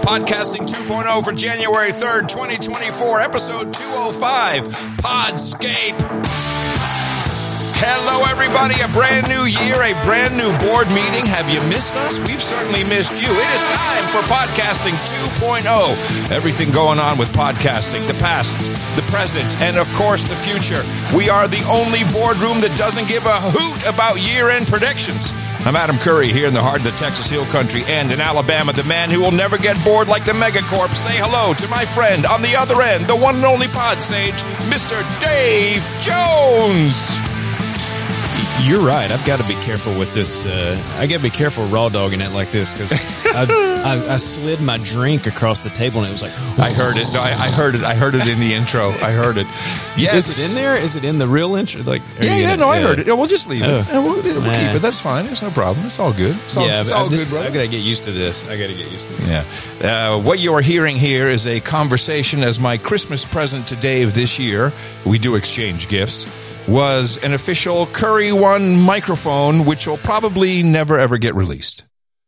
Podcasting 2.0 for January 3rd, 2024, episode 205, Podscape. Hello, everybody. A brand new year, a brand new board meeting. Have you missed us? We've certainly missed you. It is time for Podcasting 2.0. Everything going on with podcasting, the past, the present, and, of course, the future. We are the only boardroom that doesn't give a hoot about year-end predictions. I'm Adam Curry here in the heart of the Texas Hill Country and in Alabama, the man who will never get bored like the Megacorp. Say hello to my friend on the other end, the one and only pod sage, Mr. Dave Jones. You're right. I've got to be careful with this. I got to be careful raw dogging it like this because I slid my drink across the table and it was like, oh. I heard it. No, I heard it. I heard it in the intro. I heard it. Yes. Is it in there? Is it in the real intro? Like, I heard it. We'll just leave it. We'll keep it. That's fine. There's no problem. It's all good. It's all good, brother. I got to get used to this. Yeah. What you are hearing here is a conversation as my Christmas present to Dave this year. We do exchange gifts. Was an official Curry One microphone, which will probably never, ever get released.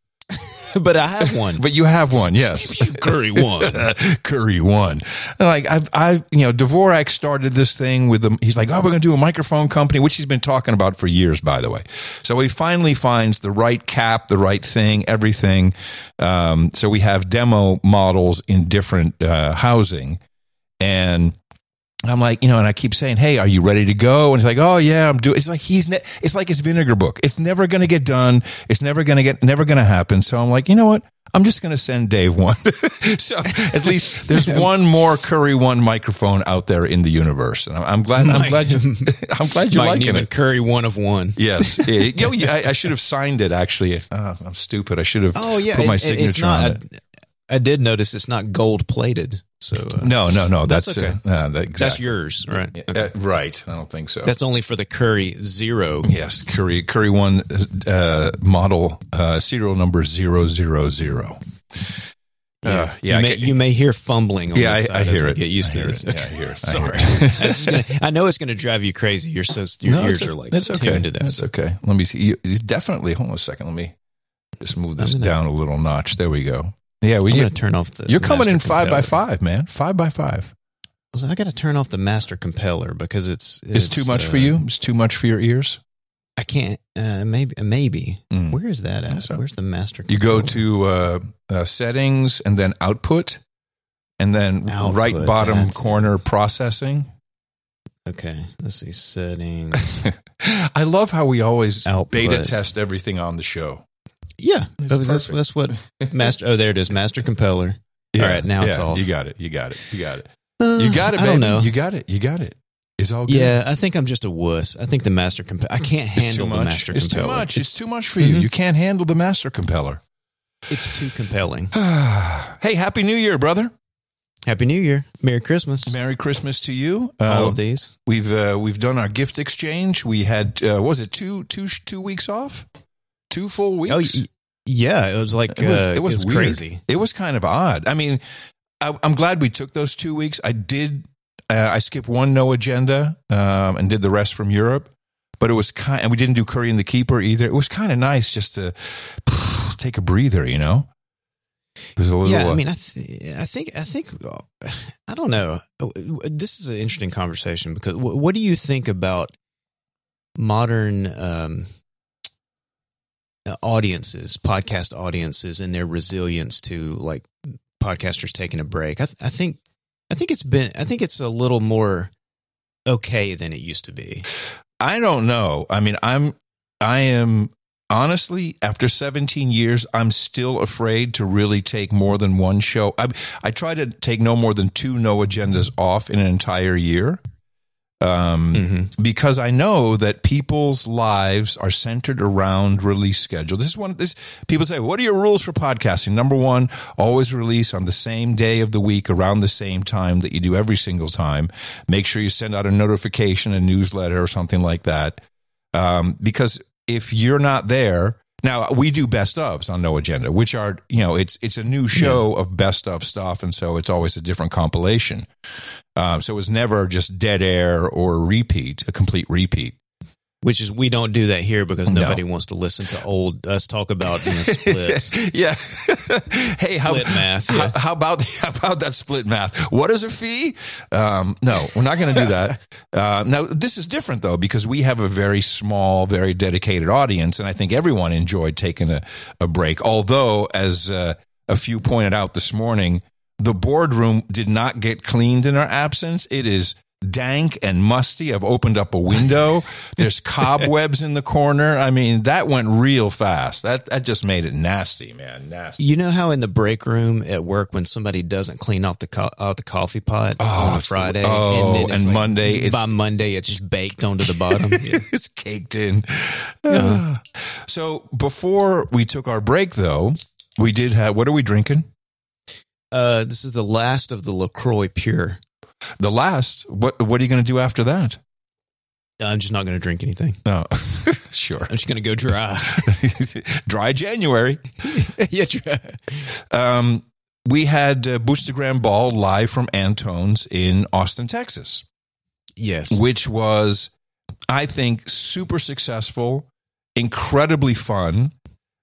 But I have one. But you have one, yes. Curry One. Curry One. Like, Dvorak started this thing with them. He's like, we're going to do a microphone company, which he's been talking about for years, by the way. So he finally finds the right cap, the right thing, everything. So we have demo models in different housing. And I'm like, and I keep saying, hey, are you ready to go? And he's like, oh yeah, I'm doing. It's like it's like his vinegar book. It's never going to get done. It's never going to happen. So I'm like, you know what? I'm just going to send Dave one. So at least there's one more Curry One microphone out there in the universe. And I'm glad you're liking it. Curry One of one. Yes. I should have signed it actually. I'm stupid. I should have put my signature on it. I did notice it's not gold plated. So no. That's okay. Exactly. That's yours, right? Okay. Right. I don't think so. That's only for the Curry Zero. Yes, Curry One model serial number 000. You may hear fumbling on this side. I hear it. Get used to this. Yeah, I hear it. Sorry. I know it's going to drive you crazy. Your ears are like tuned to that. That's okay. Let me see. You definitely. Hold on a second. Let me just move this down a little notch. There we go. Yeah, I'm going to turn off the. You're coming in 5x5, man. 5x5 I got to turn off the master compeller because it's too much for you. It's too much for your ears. I can't. Maybe. Where is that at? Where's the master compeller? You go to settings and then output, and then right bottom corner processing. Okay, let's see settings. I love how we always output. Beta test everything on the show. Yeah, that's what master. Oh, there it is, master compeller. Yeah, all right, now it's off. You got it, baby. I don't know. You got it. It's all good. Yeah, I think I'm just a wuss. I think the master compeller. I can't handle the master compeller. It's too much for you. You can't handle the master compeller. It's too compelling. Hey, Happy New Year, brother. Happy New Year. Merry Christmas. Merry Christmas to you. All of these. We've done our gift exchange. We had was it two weeks off? 2 full weeks? Oh, yeah. It was like, it was crazy. It was kind of odd. I mean, I'm glad we took those 2 weeks. I skipped one no agenda, and did the rest from Europe, but it was and we didn't do Curry and the Keeper either. It was kind of nice just to take a breather, It was a little. Yeah. I mean, I think, I don't know. This is an interesting conversation because what do you think about modern, audiences, podcast audiences, and their resilience to like podcasters taking a break? I think it's a little more okay than it used to be. I don't know. I mean, I am honestly, after 17 years, I'm still afraid to really take more than one show. I try to take no more than 2 no agendas off in an entire year. Because I know that people's lives are centered around release schedule. People say, what are your rules for podcasting? Number 1, always release on the same day of the week around the same time that you do every single time. Make sure you send out a notification, a newsletter or something like that. Because if you're not there, now we do best ofs on No Agenda, which are, it's a new show of best of stuff. And so it's always a different compilation. So it was never just dead air or a complete repeat. Which is, we don't do that here because nobody wants to listen to us talk about splits. Yeah. Hey, split math. Yeah. How about that split math? What is a fee? No, we're not going to do that. Now, this is different, though, because we have a very small, very dedicated audience, and I think everyone enjoyed taking a break. Although, as a few pointed out this morning, the boardroom did not get cleaned in our absence. It is dank and musty. I've opened up a window. There's cobwebs in the corner. I mean, that went real fast. That just made it nasty, man. Nasty. You know how in the break room at work when somebody doesn't clean off the coffee pot on a Friday, and Monday, by Monday it's just baked onto the bottom. Yeah. It's caked in. So before we took our break, though, we did have. What are we drinking? This is the last of the LaCroix Pure. The last? What are you going to do after that? I'm just not going to drink anything. Oh, sure. I'm just going to go dry. Dry January. Yeah, dry. We had Boostergram Ball live from Antone's in Austin, Texas. Yes. Which was, I think, super successful, incredibly fun.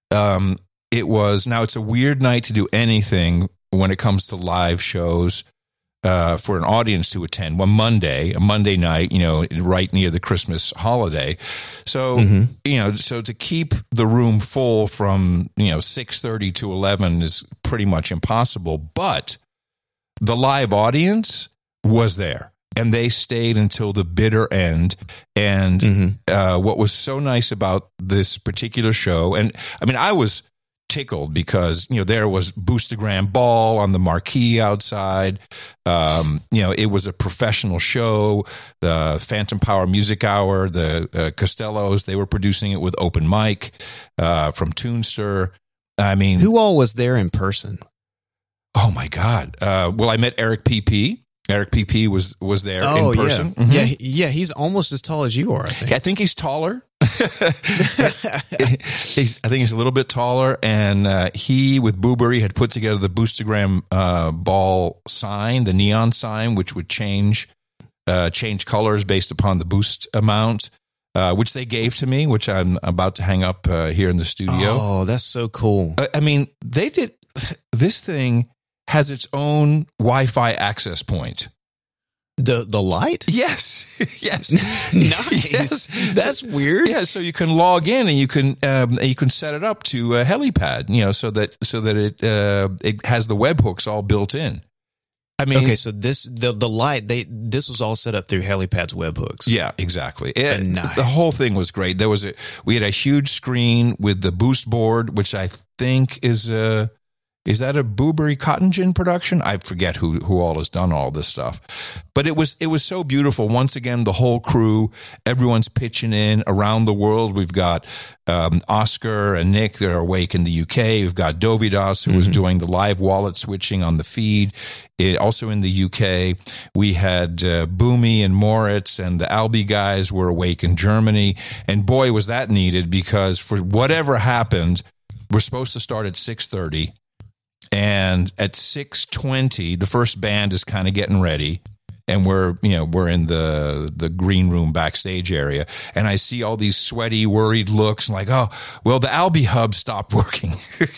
It's a weird night to do anything when it comes to live shows. For an audience to attend a Monday night, right near the Christmas holiday. So, so to keep the room full from, 6:30 to 11 is pretty much impossible. But the live audience was there and they stayed until the bitter end. And what was so nice about this particular show, and I mean, I was tickled because there was Boostergram Ball on the marquee outside. It was a professional show. The Phantom Power Music Hour, the Costellos, they were producing it with open mic from Toonster. I mean, who all was there in person? Oh my God! Well, I met Eric PP. Eric PP was there in person. Yeah. Mm-hmm. Yeah, he's almost as tall as you are, I think. I think he's taller. I think he's a little bit taller, and he, with Boobery, had put together the Boostergram Ball sign, the neon sign, which would change colors based upon the boost amount, which they gave to me, which I'm about to hang up here in the studio. Oh, that's so cool. I mean, they did this thing. Has its own Wi-Fi access point. The light? Yes. Nice. Yes. That's weird. Yeah, so you can log in and you can set it up to a helipad, so that it has the webhooks all built in. I mean, okay, so the light, this was all set up through Helipad's webhooks. Yeah, exactly. Nice. The whole thing was great. We had a huge screen with the boost board, which I think is that a Boobery Cotton Gin production? I forget who all has done all this stuff. But it was so beautiful. Once again, the whole crew, everyone's pitching in around the world. We've got Oscar and Nick that are awake in the UK. We've got Dovidas, who was doing the live wallet switching on the feed. Also in the UK, we had Boomy and Moritz, and the Albi guys were awake in Germany. And boy, was that needed, because for whatever happened, we're supposed to start at 6:30. And at 6:20, the first band is kind of getting ready, and we're in the green room backstage area, and I see all these sweaty, worried looks, like, oh, well, the Albi hub stopped working.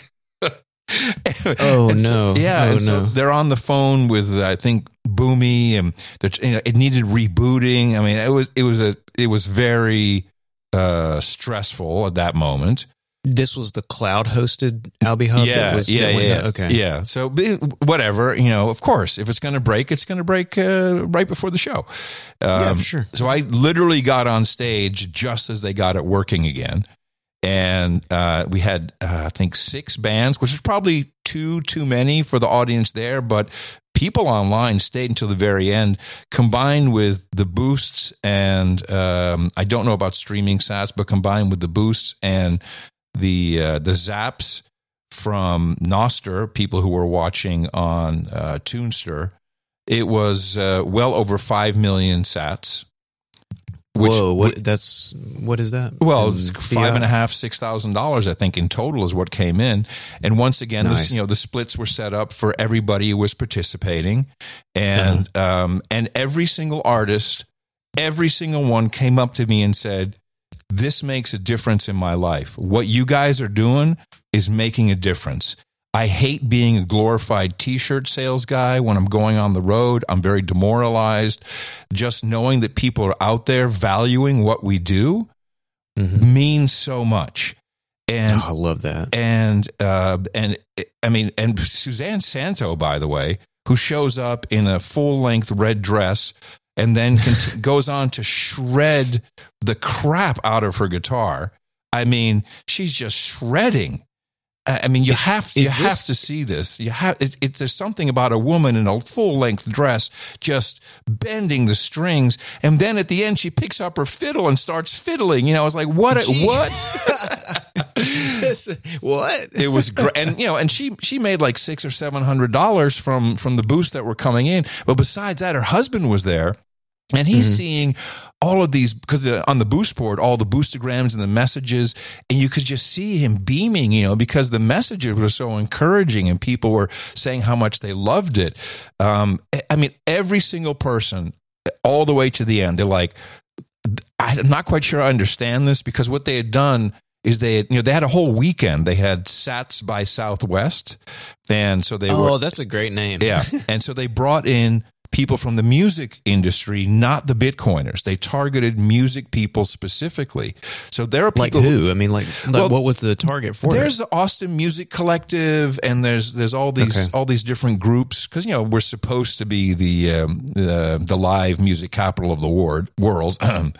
No! So they're on the phone with, I think, Boomy, and it needed rebooting. I mean, it was very stressful at that moment. This was the cloud-hosted Albi Hub? Yeah. Okay. Yeah. So whatever, of course, if it's going to break, it's going to break right before the show. Yeah, for sure. So I literally got on stage just as they got it working again. And we had, I think, 6 bands, which is probably too many for the audience there, but people online stayed until the very end, combined with the boosts and I don't know about streaming sats, but combined with the boosts and the zaps from Noster, people who were watching on Toonster, it was well over 5 million sats. Whoa! What is that? Well, it's $5,500–6,000, I think, in total is what came in. And once again, nice. The splits were set up for everybody who was participating, and and every single artist, every single one came up to me and said, this makes a difference in my life. What you guys are doing is making a difference. I hate being a glorified T-shirt sales guy when I'm going on the road. I'm very demoralized. Just knowing that people are out there valuing what we do means so much. And I love that. And I mean, and Suzanne Santo, by the way, who shows up in a full-length red dress and then goes on to shred the crap out of her guitar. I mean, she's just shredding. I mean, you have to see this. There's something about a woman in a full-length dress just bending the strings, and then at the end she picks up her fiddle and starts fiddling. You know, I was like, what? What? It was great, and and she made like $600 or $700 from the booths that were coming in. But besides that, her husband was there. And he's seeing all of these, because on the boost board, all the boostograms and the messages, and you could just see him beaming, because the messages were so encouraging and people were saying how much they loved it. I mean, every single person, all the way to the end, they're like, I'm not quite sure I understand this, because what they had done is they had a whole weekend. They had Sats by Southwest. And so that's a great name. Yeah. And so they brought in people from the music industry, not the Bitcoiners. They targeted music people specifically. So there are people like who? I mean, like what was the target for? There's the Austin Music Collective, and there's all these different groups, because we're supposed to be the live music capital of the world.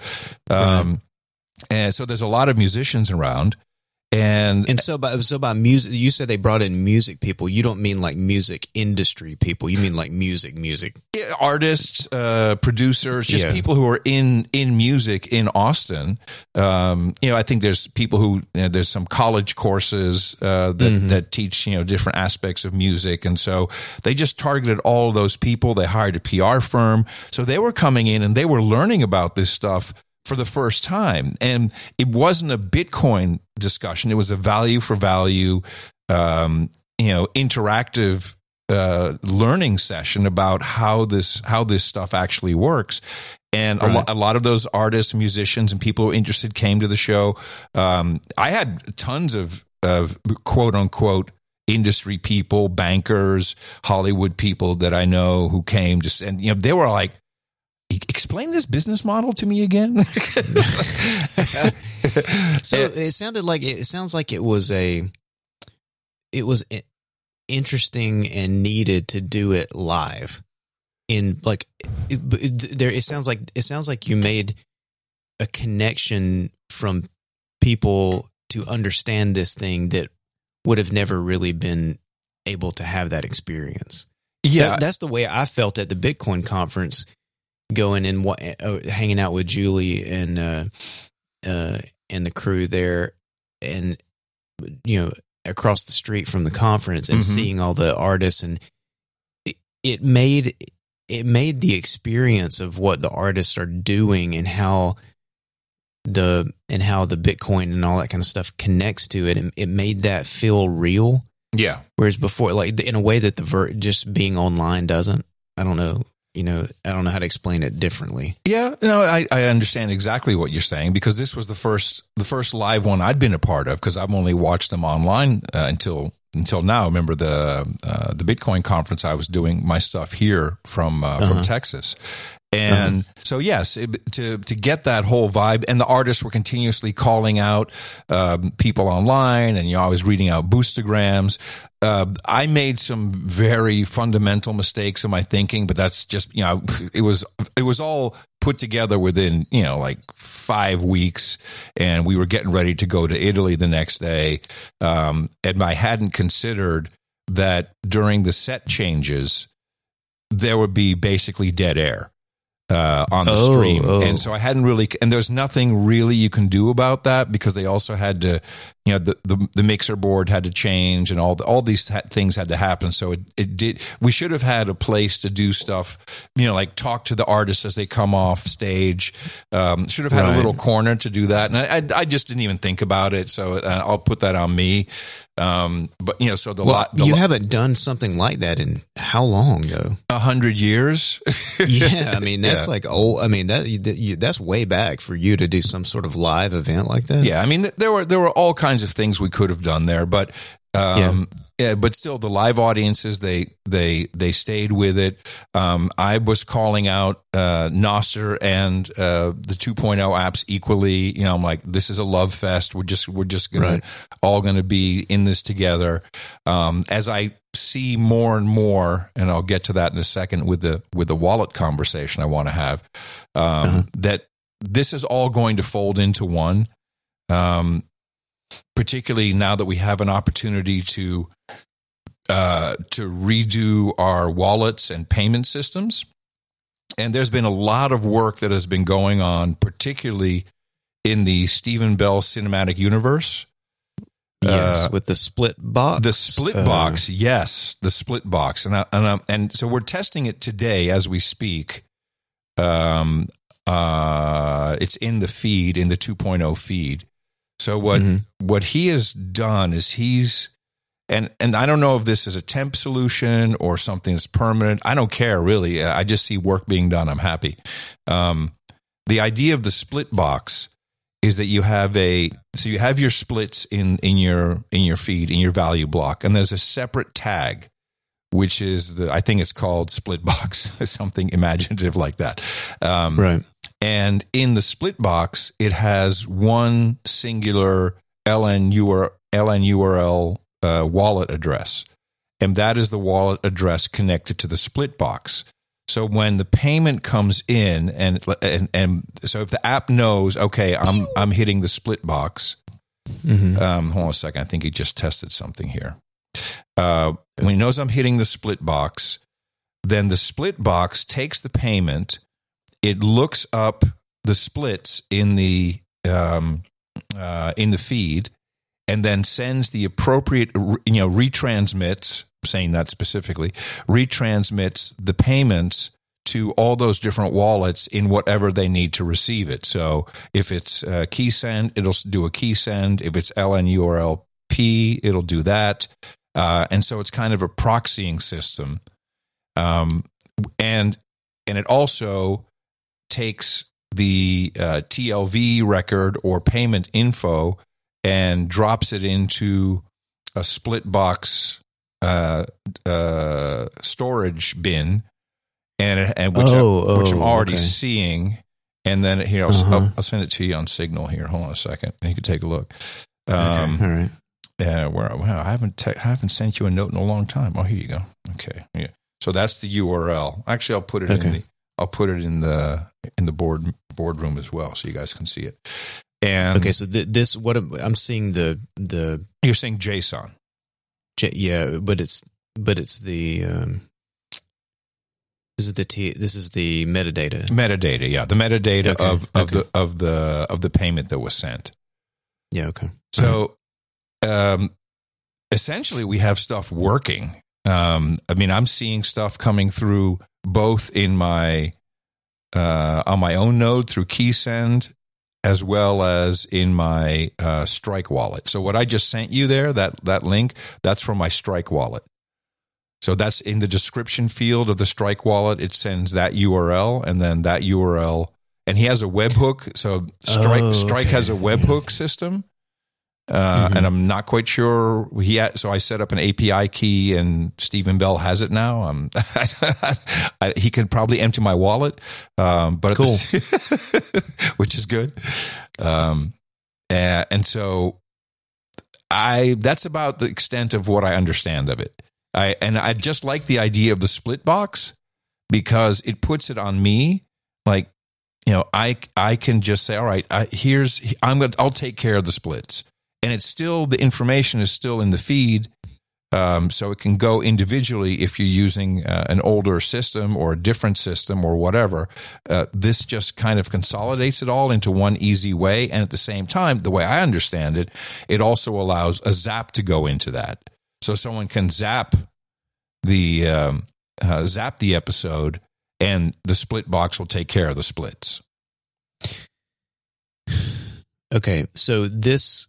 And so there's a lot of musicians around. And so by music, you said they brought in music people. You don't mean like music industry people. You mean like music. Artists, producers, just people who are in music in Austin. I think there's people who there's some college courses that teach different aspects of music, and so they just targeted all of those people. They hired a PR firm, so they were coming in and they were learning about this stuff for the first time. And it wasn't a Bitcoin discussion. It was a value for value, interactive learning session about how this stuff actually works. And a lot of those artists, musicians, and people who are interested came to the show. I had tons of quote unquote industry people, bankers, Hollywood people that I know who came and they were like, explain this business model to me again. So it sounds like it was interesting and needed to do it live. It sounds like you made a connection from people to understand this thing that would have never really been able to have that experience. Yeah, that's the way I felt at the Bitcoin conference. Going and hanging out with Julie and the crew there, and across the street from the conference, and seeing all the artists, and it made the experience of what the artists are doing and how the Bitcoin and all that kind of stuff connects to it, and it made that feel real. Yeah. Whereas before, like in a way that just being online doesn't. I don't know. I don't know how to explain it differently. Yeah, I understand exactly what you're saying, because this was the first live one I'd been a part of, because I've only watched them online until now. Remember the Bitcoin conference, I was doing my stuff here from Texas. And so, yes, to get that whole vibe, and the artists were continuously calling out people online, and I was reading out boostograms. I made some very fundamental mistakes in my thinking, but that's just it was all put together within like 5 weeks, and we were getting ready to go to Italy the next day, and I hadn't considered that during the set changes there would be basically dead air on the stream. And so I hadn't really, and there's nothing really you can do about that, because they also had to the mixer board had to change, and all these things had to happen. So it did. We should have had a place to do stuff, like talk to the artists as they come off stage. Should have had a little corner to do that, and I just didn't even think about it. So I'll put that on me. But so you haven't done something like that in how long though? 100 years. Yeah, I mean that's like old. I mean that's way back for you to do some sort of live event like that. Yeah, I mean there were all kinds of things we could have done there, but but still the live audiences they stayed with it. I was calling out Nostr and the 2.0 apps equally. I'm like, this is a love fest. We're just all gonna be in this together. As I see more and more, and I'll get to that in a second with the wallet conversation I want to have, that this is all going to fold into one. Particularly now that we have an opportunity to redo our wallets and payment systems. And there's been a lot of work that has been going on, particularly in the Stephen Bell cinematic universe. Yes, with the split box. The split box, yes, the split box. And so we're testing it today as we speak. It's in the feed, in the 2.0 feed. So what he has done is he's and I don't know if this is a temp solution or something that's permanent. I don't care really. I just see work being done. I'm happy. The idea of the split box is that you have your splits in your feed, in your value block, and there's a separate tag, which is I think it's called split box, something imaginative like that. Right. And in the split box, it has one singular LNURL wallet address, and that is the wallet address connected to the split box. So when the payment comes in, and so if the app knows, okay, I'm hitting the split box. Hold on a second, I think he just tested something here. When he knows I'm hitting the split box, then the split box takes the payment. It looks up the splits in the feed, and then sends the appropriate, retransmits. Saying that specifically, retransmits the payments to all those different wallets in whatever they need to receive it. So if it's key send, it'll do a key send. If it's LNURLP, it'll do that. And so it's kind of a proxying system, and it also takes the TLV record or payment info and drops it into a split box storage bin, and which I'm already seeing. And then here I'll send it to you on Signal here. Hold on a second, and you can take a look. Okay. All right. I haven't sent you a note in a long time. Oh, here you go. Okay. Yeah. So that's the URL. Actually, I'll put it in the boardroom as well, so you guys can see it. And okay, so this what I'm seeing the you're saying JSON. Yeah, but it's the this is the metadata. Metadata, yeah, the metadata of the payment that was sent. Yeah, okay. So essentially, we have stuff working. I mean, I'm seeing stuff coming through both in my on my own node through KeySend, as well as in my Strike wallet. So what I just sent you there, that link, that's from my Strike wallet. So that's in the description field of the Strike wallet. It sends that URL, and then that URL, and he has a webhook. So Strike has a webhook system, and I'm not quite sure so I set up an API key, and Stephen Bell has it now. He can probably empty my wallet, but cool, which is good. And so that's about the extent of what I understand of it. I just like the idea of the split box because it puts it on me. Like, I can just say, all right, I'll take care of the splits. And it's still, the information is still in the feed, So it can go individually if you're using an older system or a different system or whatever. This just kind of consolidates it all into one easy way. And at the same time, the way I understand it, it also allows a zap to go into that. So someone can zap the episode and the split box will take care of the splits. Okay, so this...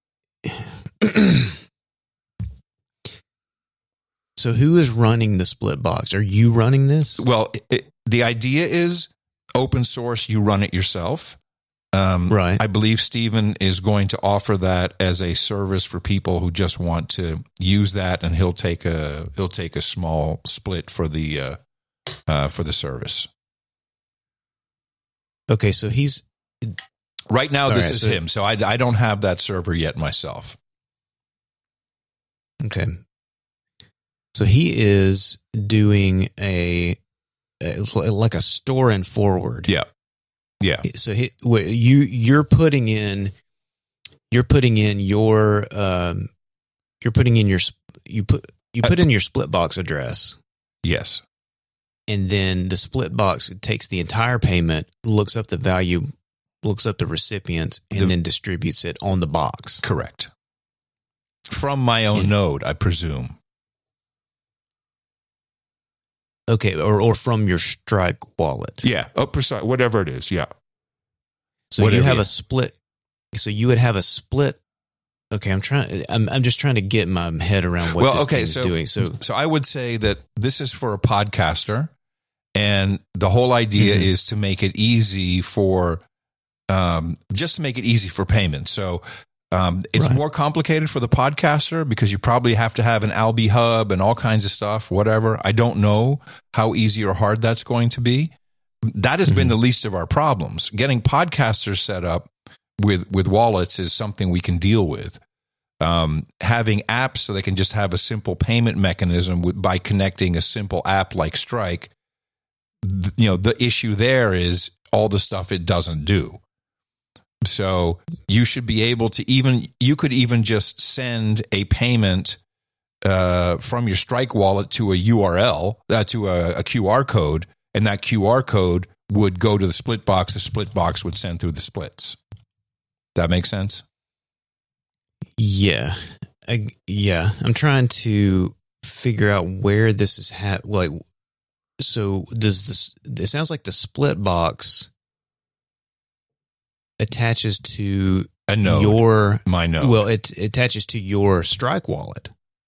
So who is running the split box? Are you running this? Well, the idea is open source. You run it yourself. Right. I believe Stephen is going to offer that as a service for people who just want to use that, and he'll take a small split for the service. Okay, so he's right now. This is him. So I don't have that server yet myself. Okay. So he is doing like a store and forward. Yeah. Yeah. So you're putting in your put in your split box address. Yes. And then the split box takes the entire payment, looks up the value, looks up the recipients, and then distributes it on the box. Correct. From my own node, I presume. Okay, or from your Strike wallet. Yeah, precise, whatever it is, yeah. So whatever you have a split. So you would have a split. Okay, I'm just trying to get my head around what this thing is doing. So I would say that this is for a podcaster, and the whole idea is to make it easy for, just to make it easy for payment. So it's more complicated for the podcaster because you probably have to have an Alby hub and all kinds of stuff, whatever. I don't know how easy or hard that's going to be. That has been the least of our problems. Getting podcasters set up with wallets is something we can deal with. Having apps so they can just have a simple payment mechanism by connecting a simple app like Strike, the issue there is all the stuff it doesn't do. So you should be able to you could even just send a payment from your Strike wallet to a URL, to a QR code, and that QR code would go to the split box. The split box would send through the splits. That makes sense? Yeah. I'm trying to figure out where this is so does this, it sounds like the split box attaches to a node, my node. Well, it attaches to your Strike wallet.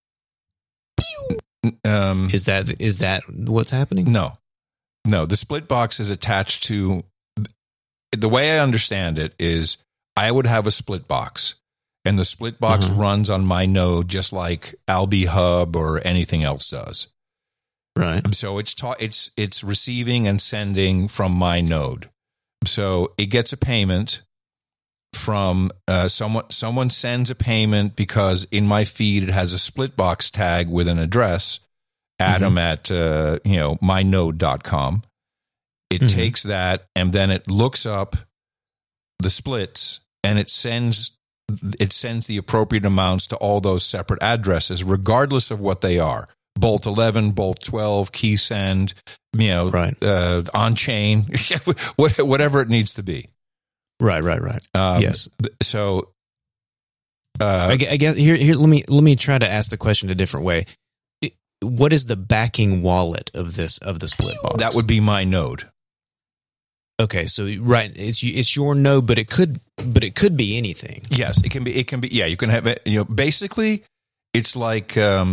Is that what's happening? No. The split box is attached to. The way I understand it is, I would have a split box, and the split box runs on my node just like Alby Hub or anything else does. Right. So it's receiving and sending from my node. So it gets a payment from someone sends a payment because in my feed it has a split box tag with an address, Adam at mynode.com. It takes that and then it looks up the splits and it sends the appropriate amounts to all those separate addresses, regardless of what they are. Bolt 11, Bolt 12, key send, on chain, whatever it needs to be. Right. Yes. So, I guess here. Let me try to ask the question a different way. What is the backing wallet of the split box? That would be my node. Okay, so it's your node, but it could be anything. Yes, it can be. Yeah, you can have it. Basically, it's like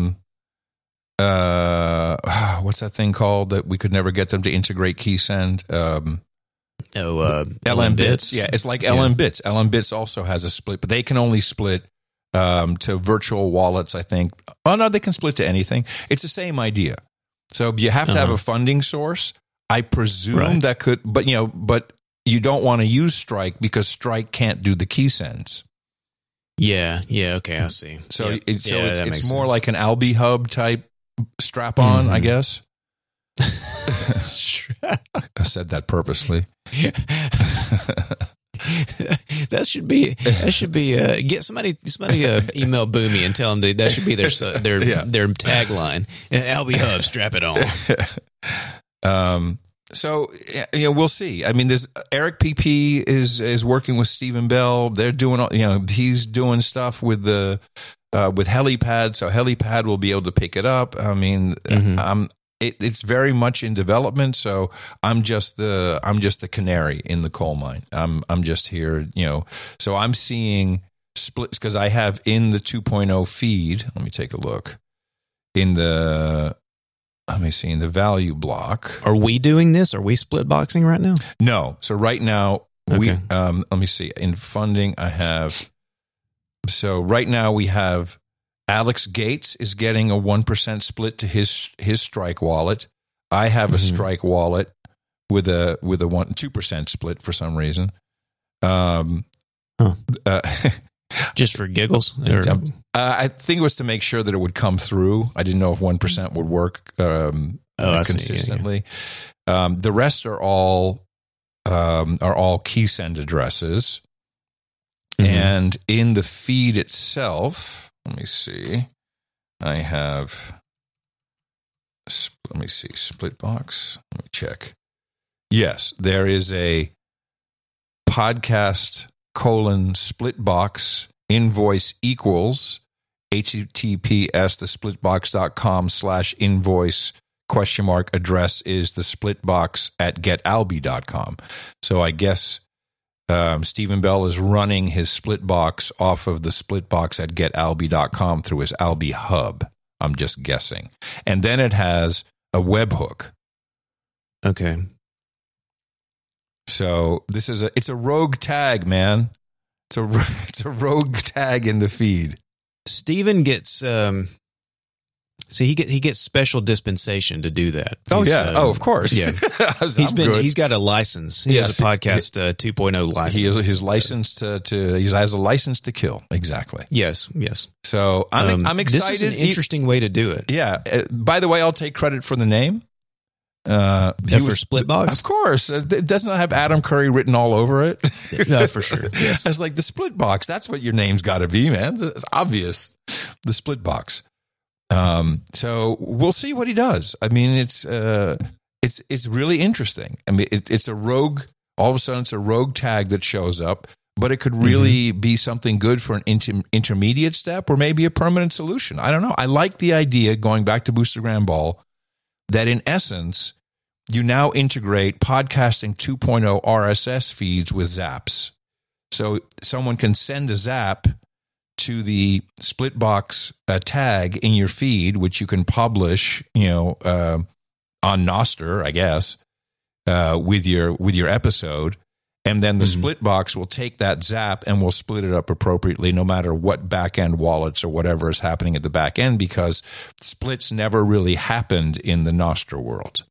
what's that thing called that we could never get them to integrate KeySend? LM Bits. Yeah, it's like LM Bits. LM Bits also has a split, but they can only split to virtual wallets, I think. Oh no, they can split to anything. It's the same idea. So you have to have a funding source. I presume that could, but you don't want to use Strike because Strike can't do the key sends. Yeah. Okay, I see. So it's more like an Alby Hub type strap on, I guess. I said that purposely. That should be get somebody email Boomy and tell them that should be their tagline. Albie Hub, strap it on. So we'll see. I mean, there's Eric PP is working with Stephen Bell. They're doing he's doing stuff with the with Helipad, so Helipad will be able to pick it up. I mean, it's very much in development. So I'm just the canary in the coal mine. I'm just here, So I'm seeing splits because I have in the 2.0 feed. Let me take a look in the. Let me see in the value block. Are we doing this? Are we split boxing right now? No. So right now Okay. let me see in funding. I have. So right now we have Alex Gates is getting a 1% split to his Strike wallet. I have a Strike wallet with a 2% split for some reason. Just for giggles? I think it was to make sure that it would come through. I didn't know if 1% would work consistently. Yeah. The rest are all key send addresses. And in the feed itself, let me see. I have, split box. Let me check. Yes, there is a podcast split box invoice equals https://thesplitbox.com/invoice !address is the splitbox at getalby.com. So I guess Stephen Bell is running his splitbox off of the splitbox at getalby.com through his Alby hub. I'm just guessing. And then it has a webhook. Okay. So it's a rogue tag, man. It's a rogue tag in the feed. Steven gets he gets special dispensation to do that. Oh yeah. Of course. Yeah. He's got a license. He has a podcast 2.0 license. He has his license he has a license to kill. Exactly. Yes. So I'm excited. This is an interesting way to do it. Yeah. By the way, I'll take credit for the name. For Splitbox? Of course. It does not have Adam Curry written all over it. No, for sure. Yes. I was like, the Splitbox, that's what your name's got to be, man. It's obvious. The Splitbox. So we'll see what he does. I mean, it's really interesting. I mean, it's a rogue, all of a sudden it's a rogue tag that shows up, but it could really be something good for an intermediate step or maybe a permanent solution. I don't know. I like the idea, going back to Boostergram Ball, that in essence, you now integrate podcasting 2.0 RSS feeds with zaps. So someone can send a zap to the Splitbox tag in your feed, which you can publish, on Nostr, I guess, with your episode. And then the Splitbox will take that zap and will split it up appropriately, no matter what back-end wallets or whatever is happening at the back end, because splits never really happened in the Nostr world.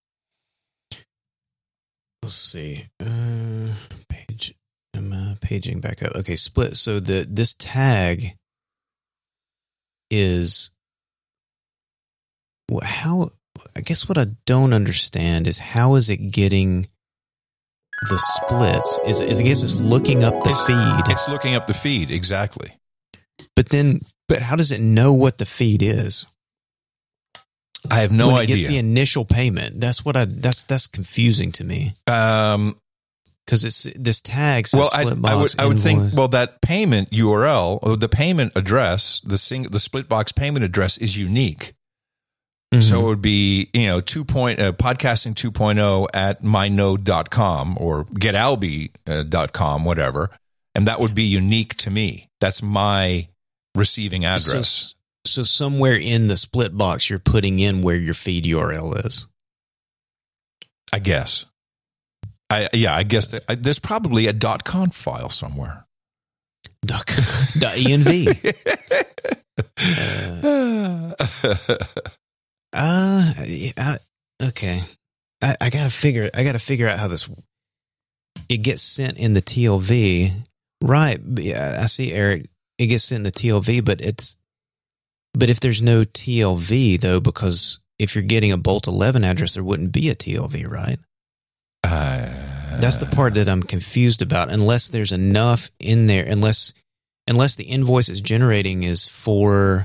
Let's see. I'm paging back up. Okay, split. So this tag is how. I guess what I don't understand is how is it getting the splits? Is I guess it's looking up the feed. It's looking up the feed, exactly. But how does it know what the feed is? I have no idea. It gets the initial payment. That's confusing to me. Because it's this tag says Splitbox I would think that payment URL or the payment address, the Splitbox payment address is unique. So it would be, podcasting 2.0 at mynode.com or getalby.com, whatever. And that would be unique to me. That's my receiving address. So somewhere in the Splitbox, you're putting in where your feed URL is. I guess. I guess that there's probably a .conf file somewhere. .env. Okay. I gotta figure out how this. It gets sent in the TLV, right? Yeah, I see, Eric. It gets sent in the TLV, but if there's no TLV though, because if you're getting a Bolt 11 address, there wouldn't be a TLV, right? That's the part that I'm confused about. Unless there's enough in there, unless the invoice it's generating are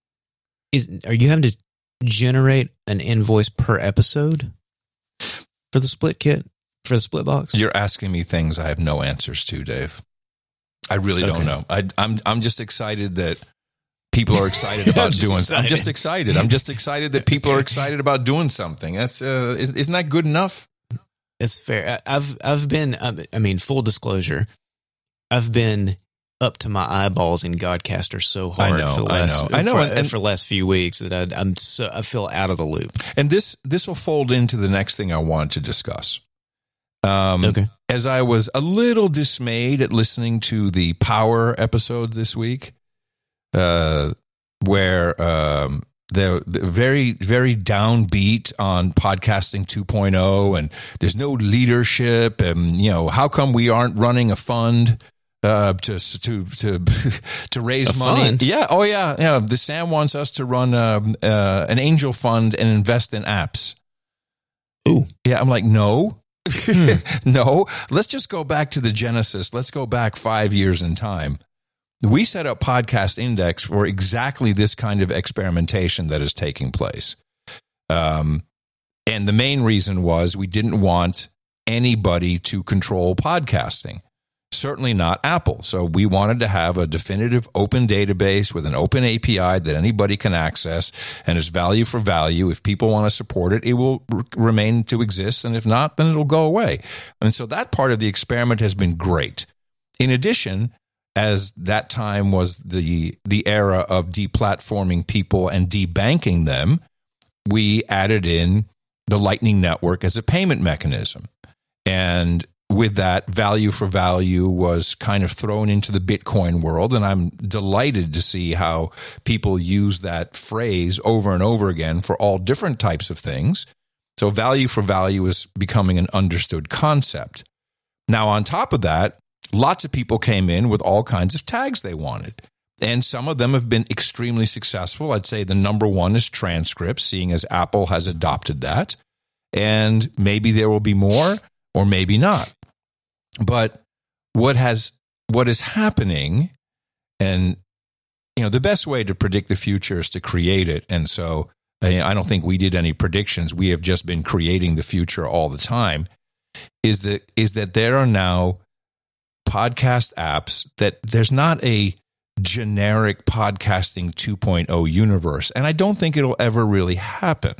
you having to generate an invoice per episode for the split kit, for the split box? You're asking me things I have no answers to, Dave. I really don't know. I'm just excited that people are excited about doing something. I'm just excited. I'm just excited that people are excited about doing something. That's isn't that good enough? It's fair. I've been, I mean, full disclosure, I've been up to my eyeballs in Godcaster so hard for the last few weeks that I feel out of the loop. And this will fold into the next thing I want to discuss. Okay. As I was a little dismayed at listening to the Power episodes this week, where they're very, very downbeat on podcasting 2.0, and there's no leadership, and how come we aren't running a fund to raise money? Fund? Yeah. Oh yeah. The Sam wants us to run an angel fund and invest in apps. Ooh. Yeah. I'm like, no. No, let's just go back to the genesis. Let's go back 5 years in time. We set up Podcast Index for exactly this kind of experimentation that is taking place. And the main reason was we didn't want anybody to control podcasting. Certainly not Apple. So we wanted to have a definitive open database with an open API that anybody can access, and it's value for value. If people want to support it, it will remain to exist. And if not, then it'll go away. And so that part of the experiment has been great. In addition, as that time was the era of deplatforming people and debanking them, we added in the Lightning Network as a payment mechanism. And with that, value for value was kind of thrown into the Bitcoin world, and I'm delighted to see how people use that phrase over and over again for all different types of things. So value for value is becoming an understood concept. Now, on top of that, lots of people came in with all kinds of tags they wanted, and some of them have been extremely successful. I'd say the number one is transcripts, seeing as Apple has adopted that, and maybe there will be more or maybe not. But what is happening, and the best way to predict the future is to create it. And so I don't think we did any predictions. We have just been creating the future all the time. Is that there are now podcast apps that there's not a generic podcasting 2.0 universe, and I don't think it'll ever really happen.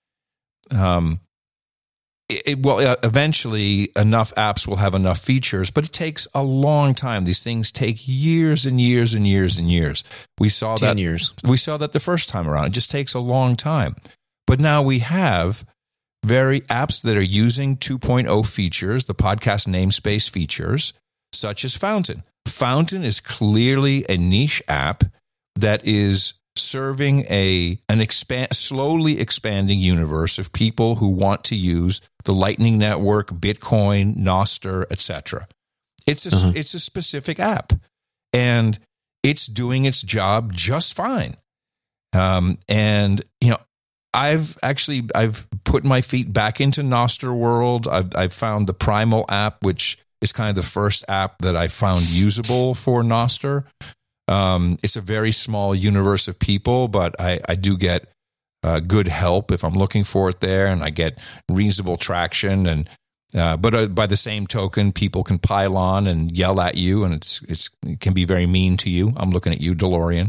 Eventually enough apps will have enough features, but it takes a long time. These things take years and years and years and years. We saw 10 years. We saw that the first time around. It just takes a long time. But now we have very apps that are using 2.0 features, the podcast namespace features, such as Fountain. Fountain is clearly a niche app that is serving an slowly expanding universe of people who want to use the Lightning Network, Bitcoin, Nostr, etc. It's a specific app, and it's doing its job just fine. And I've put my feet back into Nostr world. I've found the Primal app, which is kind of the first app that I found usable for Nostr. It's a very small universe of people, but I do get good help if I'm looking for it there, and I get reasonable traction. And but by the same token, people can pile on and yell at you, and it can be very mean to you. I'm looking at you, DeLorean.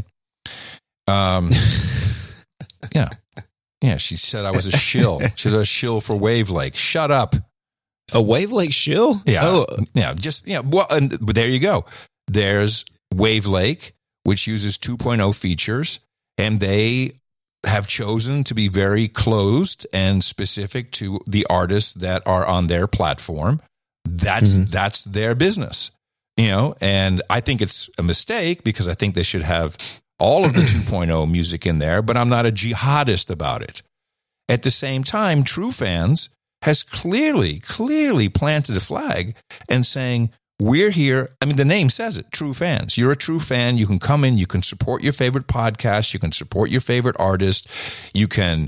Yeah. She said I was a shill. She's a shill for Wave Lake. Shut up. A Wave Lake shill? Yeah. Oh. Yeah. Well, and there you go. There's Wave Lake, which uses 2.0 features, and they have chosen to be very closed and specific to the artists that are on their platform. That's their business, and I think it's a mistake because I think they should have all of the 2.0 music in there, but I'm not a jihadist about it. At the same time, True Fans has clearly planted a flag and saying, we're here. I mean, the name says it, True Fans. You're a true fan. You can come in. You can support your favorite podcast. You can support your favorite artist. You can,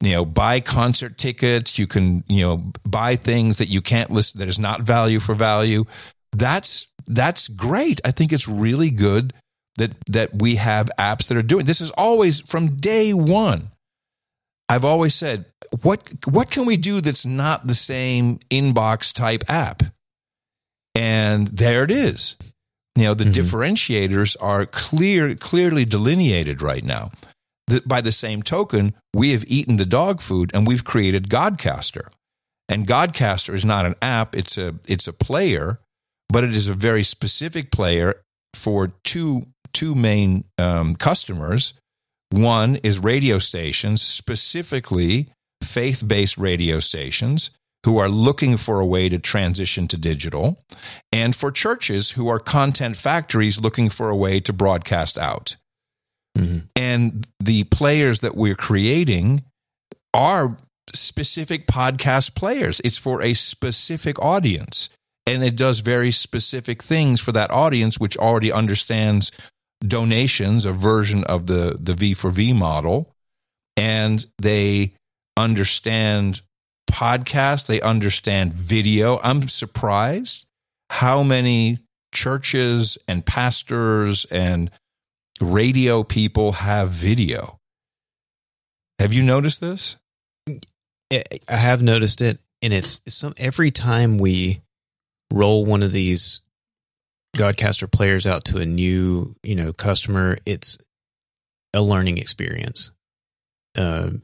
buy concert tickets. You can, buy things that you can't list that is not value for value. That's great. I think it's really good that we have apps that are doing this. Is always from day one. I've always said, what can we do that's not the same inbox type app? And there it is. The differentiators are clearly delineated right now. By the same token, we have eaten the dog food and we've created Godcaster. And Godcaster is not an app; it's a player, but it is a very specific player for two main customers. One is radio stations, specifically faith-based radio stations, who are looking for a way to transition to digital, and for churches who are content factories looking for a way to broadcast out. Mm-hmm. And the players that we're creating are specific podcast players. It's for a specific audience, and it does very specific things for that audience, which already understands donations, a version of the V4V model, and they understand podcasts, they understand video. I'm surprised how many churches and pastors and radio people have video. Have you noticed this? I have noticed it, and it's every time we roll one of these Godcaster players out to a new, customer, it's a learning experience. And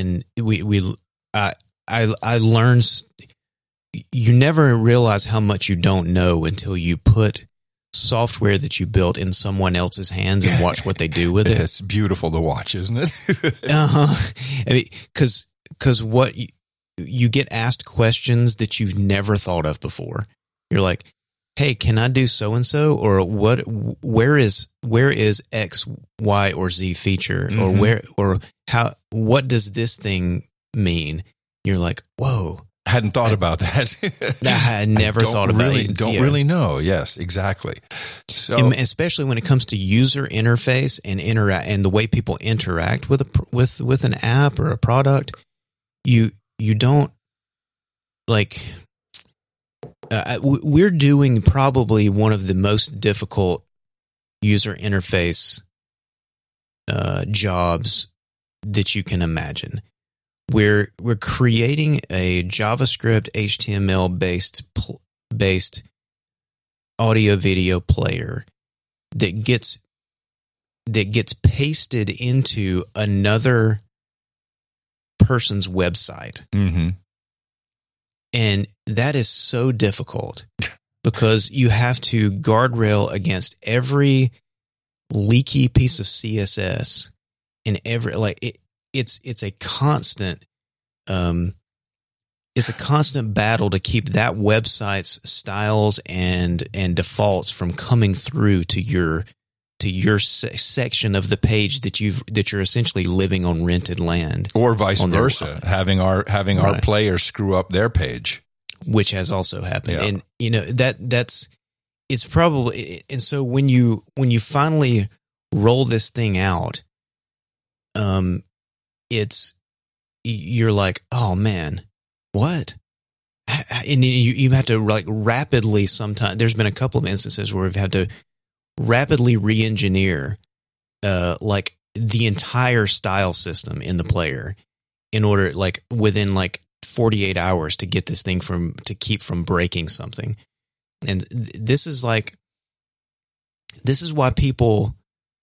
I learned. You never realize how much you don't know until you put software that you built in someone else's hands and watch what they do with it. It's beautiful to watch, isn't it? I mean, because what you get asked questions that you've never thought of before. You're like, hey, can I do so and so, or what? Where is X, Y, or Z feature, or where, or how? What does this thing mean? You're like, whoa. I hadn't thought about that. I had never thought about it. Don't really know. Yes, exactly. So, and especially when it comes to user interface and the way people interact with an app or a product, you don't like. We're doing probably one of the most difficult user interface jobs that you can imagine. We're creating a JavaScript HTML based audio video player that gets pasted into another person's website. Mm-hmm. And that is so difficult because you have to guardrail against every leaky piece of CSS and it's a constant battle to keep that website's styles and defaults from coming through to your section of the page that you're essentially living on rented land, or vice versa, having our players screw up their page, which has also happened. Yeah. And it's probably, and so when you finally roll this thing out, you're like, oh man, what? And you have to like rapidly. Sometimes there's been a couple of instances where we've had to rapidly re-engineer like the entire style system in the player in order, like within like 48 hours, to get this thing to keep from breaking something. And this is why people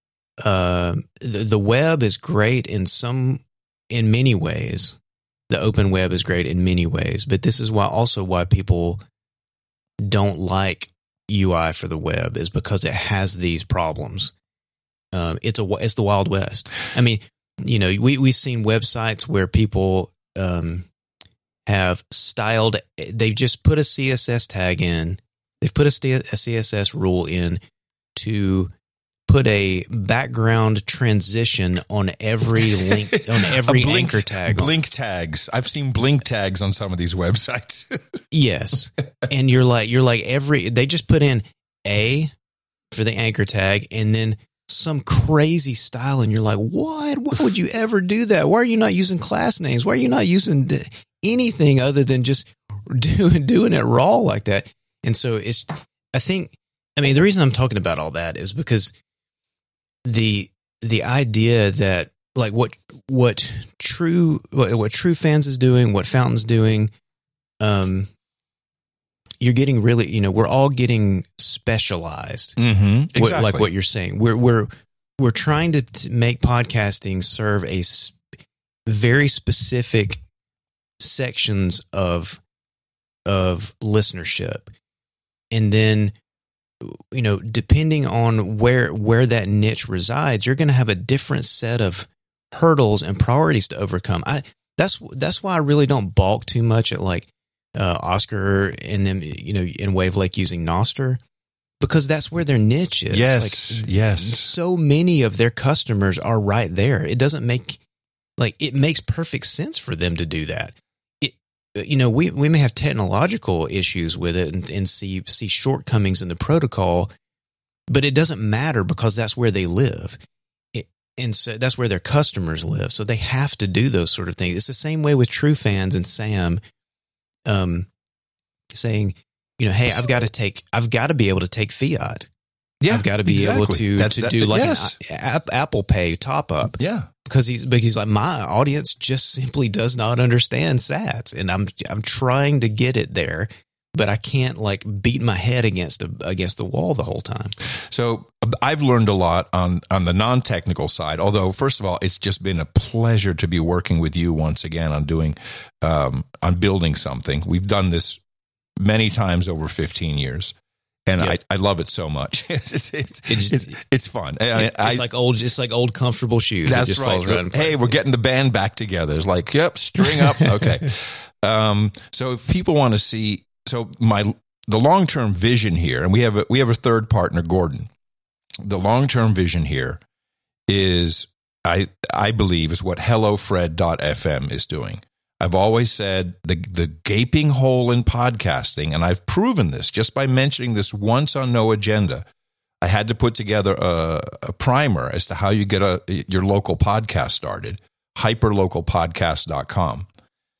the web is great in many ways. The open web is great in many ways, but this is why people don't like UI for the web, is because it has these problems. It's the Wild West. I mean, we've seen websites where people have styled. They've just put a CSS tag in. They've put a CSS rule in to put a background transition on every link, on every anchor tag. Blink tags. I've seen blink tags on some of these websites. Yes. And you're like they just put in A for the anchor tag, and then some crazy style, and you're like, what? Why would you ever do that? Why are you not using class names? Why are you not using anything other than just doing it raw like that? And so the reason I'm talking about all that is because the idea that like what True Fans is doing, what Fountain's doing, you're getting really, we're all getting specialized. Mm-hmm. Exactly. Like what you're saying. We're trying to make podcasting serve a very specific sections of listenership. And then, depending on where that niche resides, you're going to have a different set of hurdles and priorities to overcome. That's why I really don't balk too much at like Oscar and them, in Wavelake using Nostr, because that's where their niche is. Yes. So many of their customers are right there. It doesn't make it makes perfect sense for them to do that. We may have technological issues with it and see shortcomings in the protocol, but it doesn't matter because that's where they live. And so that's where their customers live. So they have to do those sort of things. It's the same way with True Fans and Sam saying, hey, I've got to be able to take fiat. Yeah, I've got to be able to do like an Apple Pay top up. Yeah. Because he's like, my audience just simply does not understand sats, and I'm trying to get it there, but I can't like beat my head against the wall the whole time. So I've learned a lot on the non-technical side. Although, first of all, it's just been a pleasure to be working with you once again on doing on building something. We've done this many times over 15 years. And yep. I love it so much. It's fun. It's like old comfortable shoes. That's it just right. falls right in hey, we're getting the band back together. It's like, yep, string up. Okay. So if people want to see, the long-term vision here, and we have a third partner, Gordon. The long-term vision here is, I believe, is what HelloFred.fm is doing. I've always said the gaping hole in podcasting, and I've proven this just by mentioning this once on No Agenda. I had to put together a primer as to how you get your local podcast started, hyperlocalpodcast.com.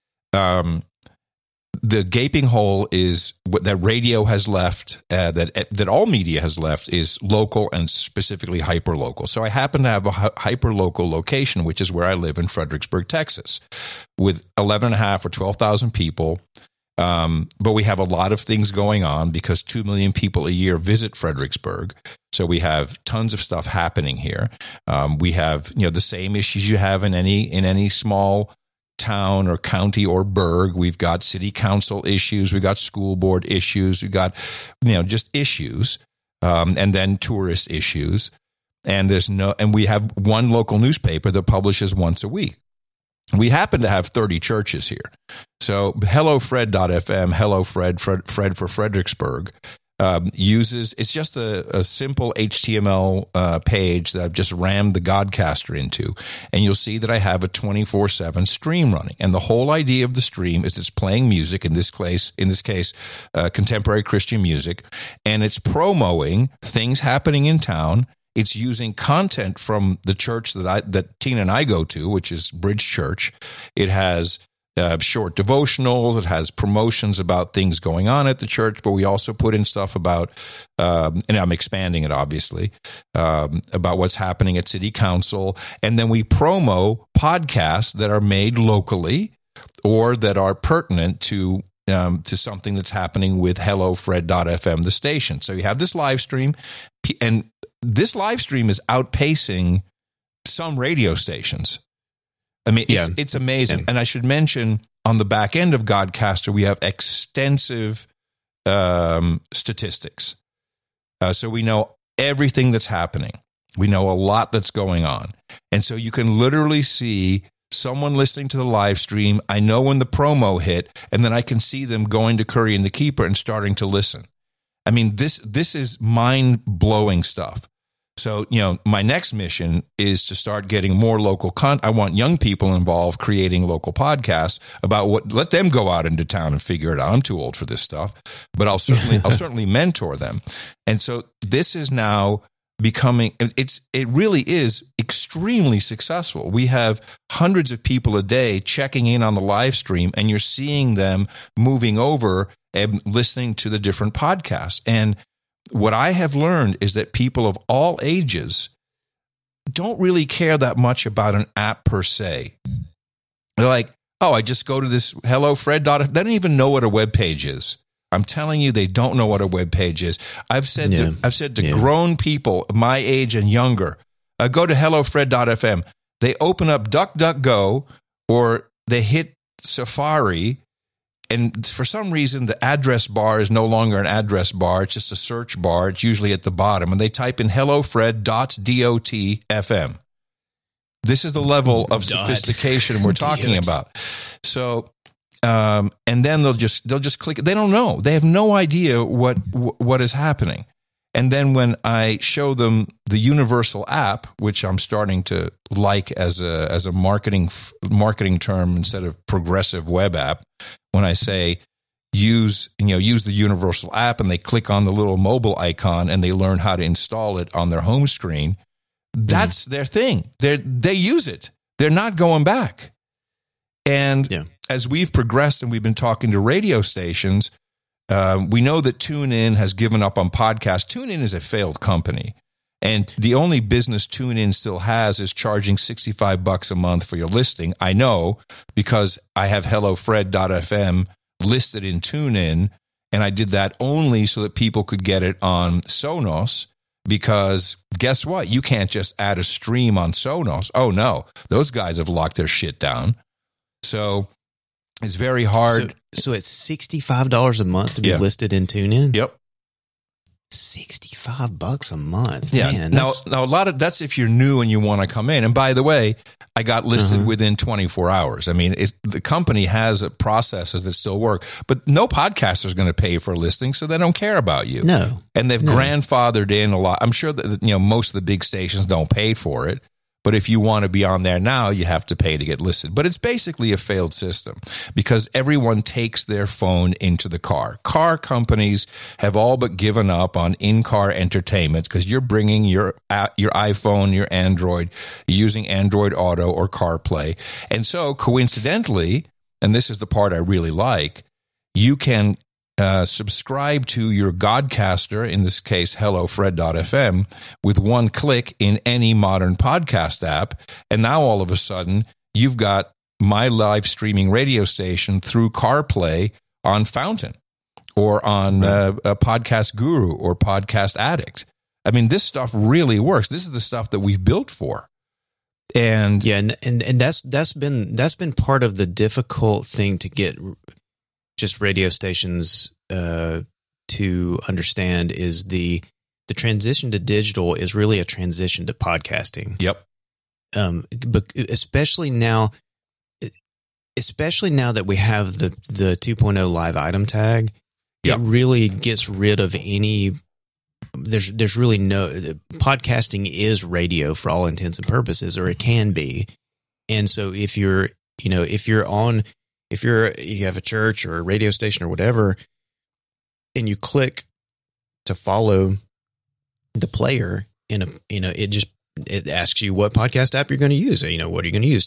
The gaping hole is what that radio has left, that all media has left, is local and specifically hyperlocal. So I happen to have a hyperlocal location, which is where I live in Fredericksburg, Texas, with 11,500 or 12,000 people. But we have a lot of things going on because 2 million people a year visit Fredericksburg. So we have tons of stuff happening here. We have the same issues you have in any small town or county or burg. We've got city council issues. We've got school board issues. We've got, just issues, and then tourist issues. And we have one local newspaper that publishes once a week. We happen to have 30 churches here. So HelloFred.fm, Hello Fred for Fredericksburg, it's just a simple HTML page that I've just rammed the Godcaster into, and you'll see that I have a 24/7 stream running. And the whole idea of the stream is it's playing music, in this case, contemporary Christian music, and it's promoting things happening in town. It's using content from the church that Tina and I go to, which is Bridge Church. It has short devotionals. It has promotions about things going on at the church, but we also put in stuff about, and I'm expanding it obviously, about what's happening at city council. And then we promo podcasts that are made locally or that are pertinent to something that's happening with HelloFred.fm, the station. So you have this live stream, and this live stream is outpacing some radio stations. I mean, it's amazing. Yeah. And I should mention, on the back end of Godcaster, we have extensive statistics. So we know everything that's happening. We know a lot that's going on. And so you can literally see someone listening to the live stream. I know when the promo hit, and then I can see them going to Curry and the Keeper and starting to listen. I mean, this is mind-blowing stuff. So, my next mission is to start getting more local content. I want young people involved creating local podcasts about let them go out into town and figure it out. I'm too old for this stuff, but I'll certainly mentor them. And so this is now becoming, it really is extremely successful. We have hundreds of people a day checking in on the live stream, and you're seeing them moving over and listening to the different podcasts. And what I have learned is that people of all ages don't really care that much about an app per se. They're like, oh, I just go to this HelloFred. They don't even know what a web page is. I'm telling you, they don't know what a web page is. I've said to grown people my age and younger, go to HelloFred.fm. They open up DuckDuckGo or they hit Safari, and for some reason, the address bar is no longer an address bar. It's just a search bar. It's usually at the bottom. And they type in HelloFred.dot.fm. This is the level of sophistication we're talking about. So, and then they'll just click. They don't know. They have no idea what is happening. And then when I show them the Universal app, which I'm starting to like as a marketing term instead of progressive web app, when I say use the Universal app, and they click on the little mobile icon and they learn how to install it on their home screen, that's their thing. They use it. They're not going back. And as we've progressed and we've been talking to radio stations, we know that TuneIn has given up on podcasts. TuneIn is a failed company. And the only business TuneIn still has is charging $65 a month for your listing. I know because I have HelloFred.fm listed in TuneIn, and I did that only so that people could get it on Sonos, because guess what? You can't just add a stream on Sonos. Oh, no. Those guys have locked their shit down. So it's very hard. So it's $65 a month to be listed in TuneIn? Yep. $65 a month. Yeah. Man, now a lot of that's if you're new and you want to come in. And by the way, I got listed within 24 hours. I mean, the company has processes that still work, but no podcaster is going to pay for a listing, so they don't care about you. No. And they've grandfathered in a lot. I'm sure that most of the big stations don't pay for it. But if you want to be on there now, you have to pay to get listed. But it's basically a failed system because everyone takes their phone into the car. Car companies have all but given up on in-car entertainment because you're bringing your iPhone, your Android, using Android Auto or CarPlay. And so coincidentally, and this is the part I really like, you can subscribe to your Godcaster, in this case, HelloFred.fm, with one click in any modern podcast app. And now all of a sudden, you've got my live streaming radio station through CarPlay on Fountain or on Podcast Guru or Podcast Addict. I mean, this stuff really works. This is the stuff that we've built for. And that's been part of the difficult thing to get just radio stations to understand is the transition to digital is really a transition to podcasting. Yep. But especially now that we have the 2.0 live item tag, it really gets rid of any. There's really no podcasting is radio for all intents and purposes, or it can be. And so if you have a church or a radio station or whatever, and you click to follow the player it asks you what podcast app you're going to use. What are you going to use?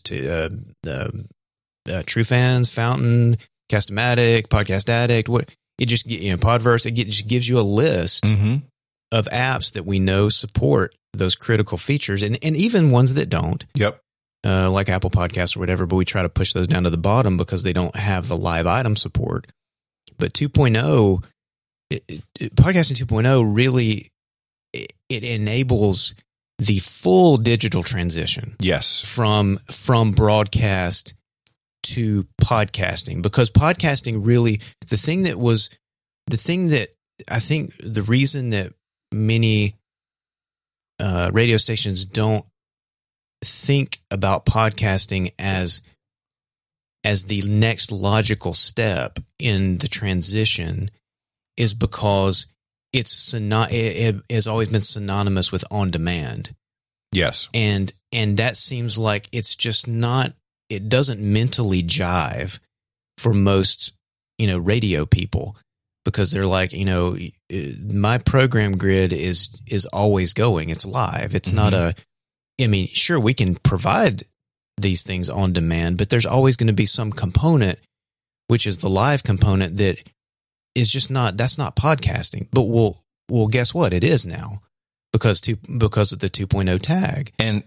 True Fans, Fountain, Cast-O-Matic, Podcast Addict. Podverse. It just gives you a list of apps that we know support those critical features, and even ones that don't. Yep. Like Apple Podcasts or whatever, but we try to push those down to the bottom because they don't have the live item support. But 2.0, podcasting 2.0 really, it enables the full digital transition. Yes. From broadcast to podcasting, because podcasting really, the thing that I think the reason that many radio stations don't think about podcasting as the next logical step in the transition is because it has always been synonymous with on demand. Yes. And that seems like it's just not, it doesn't mentally jive for most, radio people. because they're like, my program grid is always going. It's live. It's not sure, we can provide these things on demand, but there's always going to be some component, which is the live component, that is just that's not podcasting. But well, guess what? It is now because of the 2.0 tag. And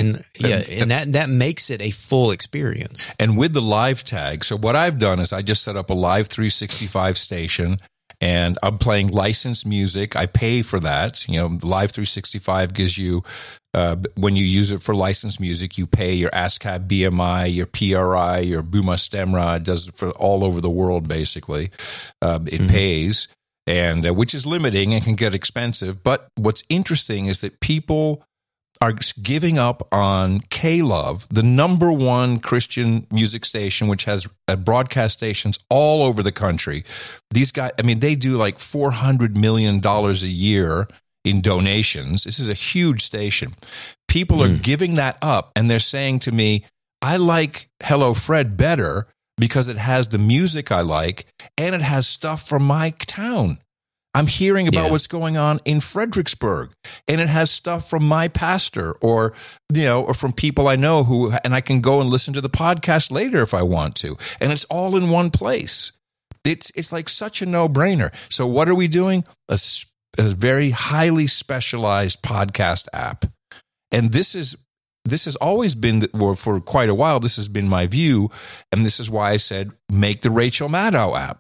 that makes it a full experience. And with the live tag, so what I've done is I just set up a live 365 station, and I'm playing licensed music. I pay for that. Live 365 gives you, when you use it for licensed music, you pay your ASCAP BMI, your PRI, your Buma Stemra. It does it for all over the world, basically. It pays, and which is limiting and can get expensive. But what's interesting is that people are giving up on K-Love, the number one Christian music station, which has broadcast stations all over the country. These guys, they do like $400 million a year in donations. This is a huge station. People are giving that up, and they're saying to me, I like Hello Fred better because it has the music I like, and it has stuff from my town. I'm hearing about what's going on in Fredericksburg, and it has stuff from my pastor or from people I know and I can go and listen to the podcast later if I want to. And it's all in one place. It's like such a no-brainer. So what are we doing? A very highly specialized podcast app. And this has always been, or for quite a while, this has been my view. And this is why I said, make the Rachel Maddow app.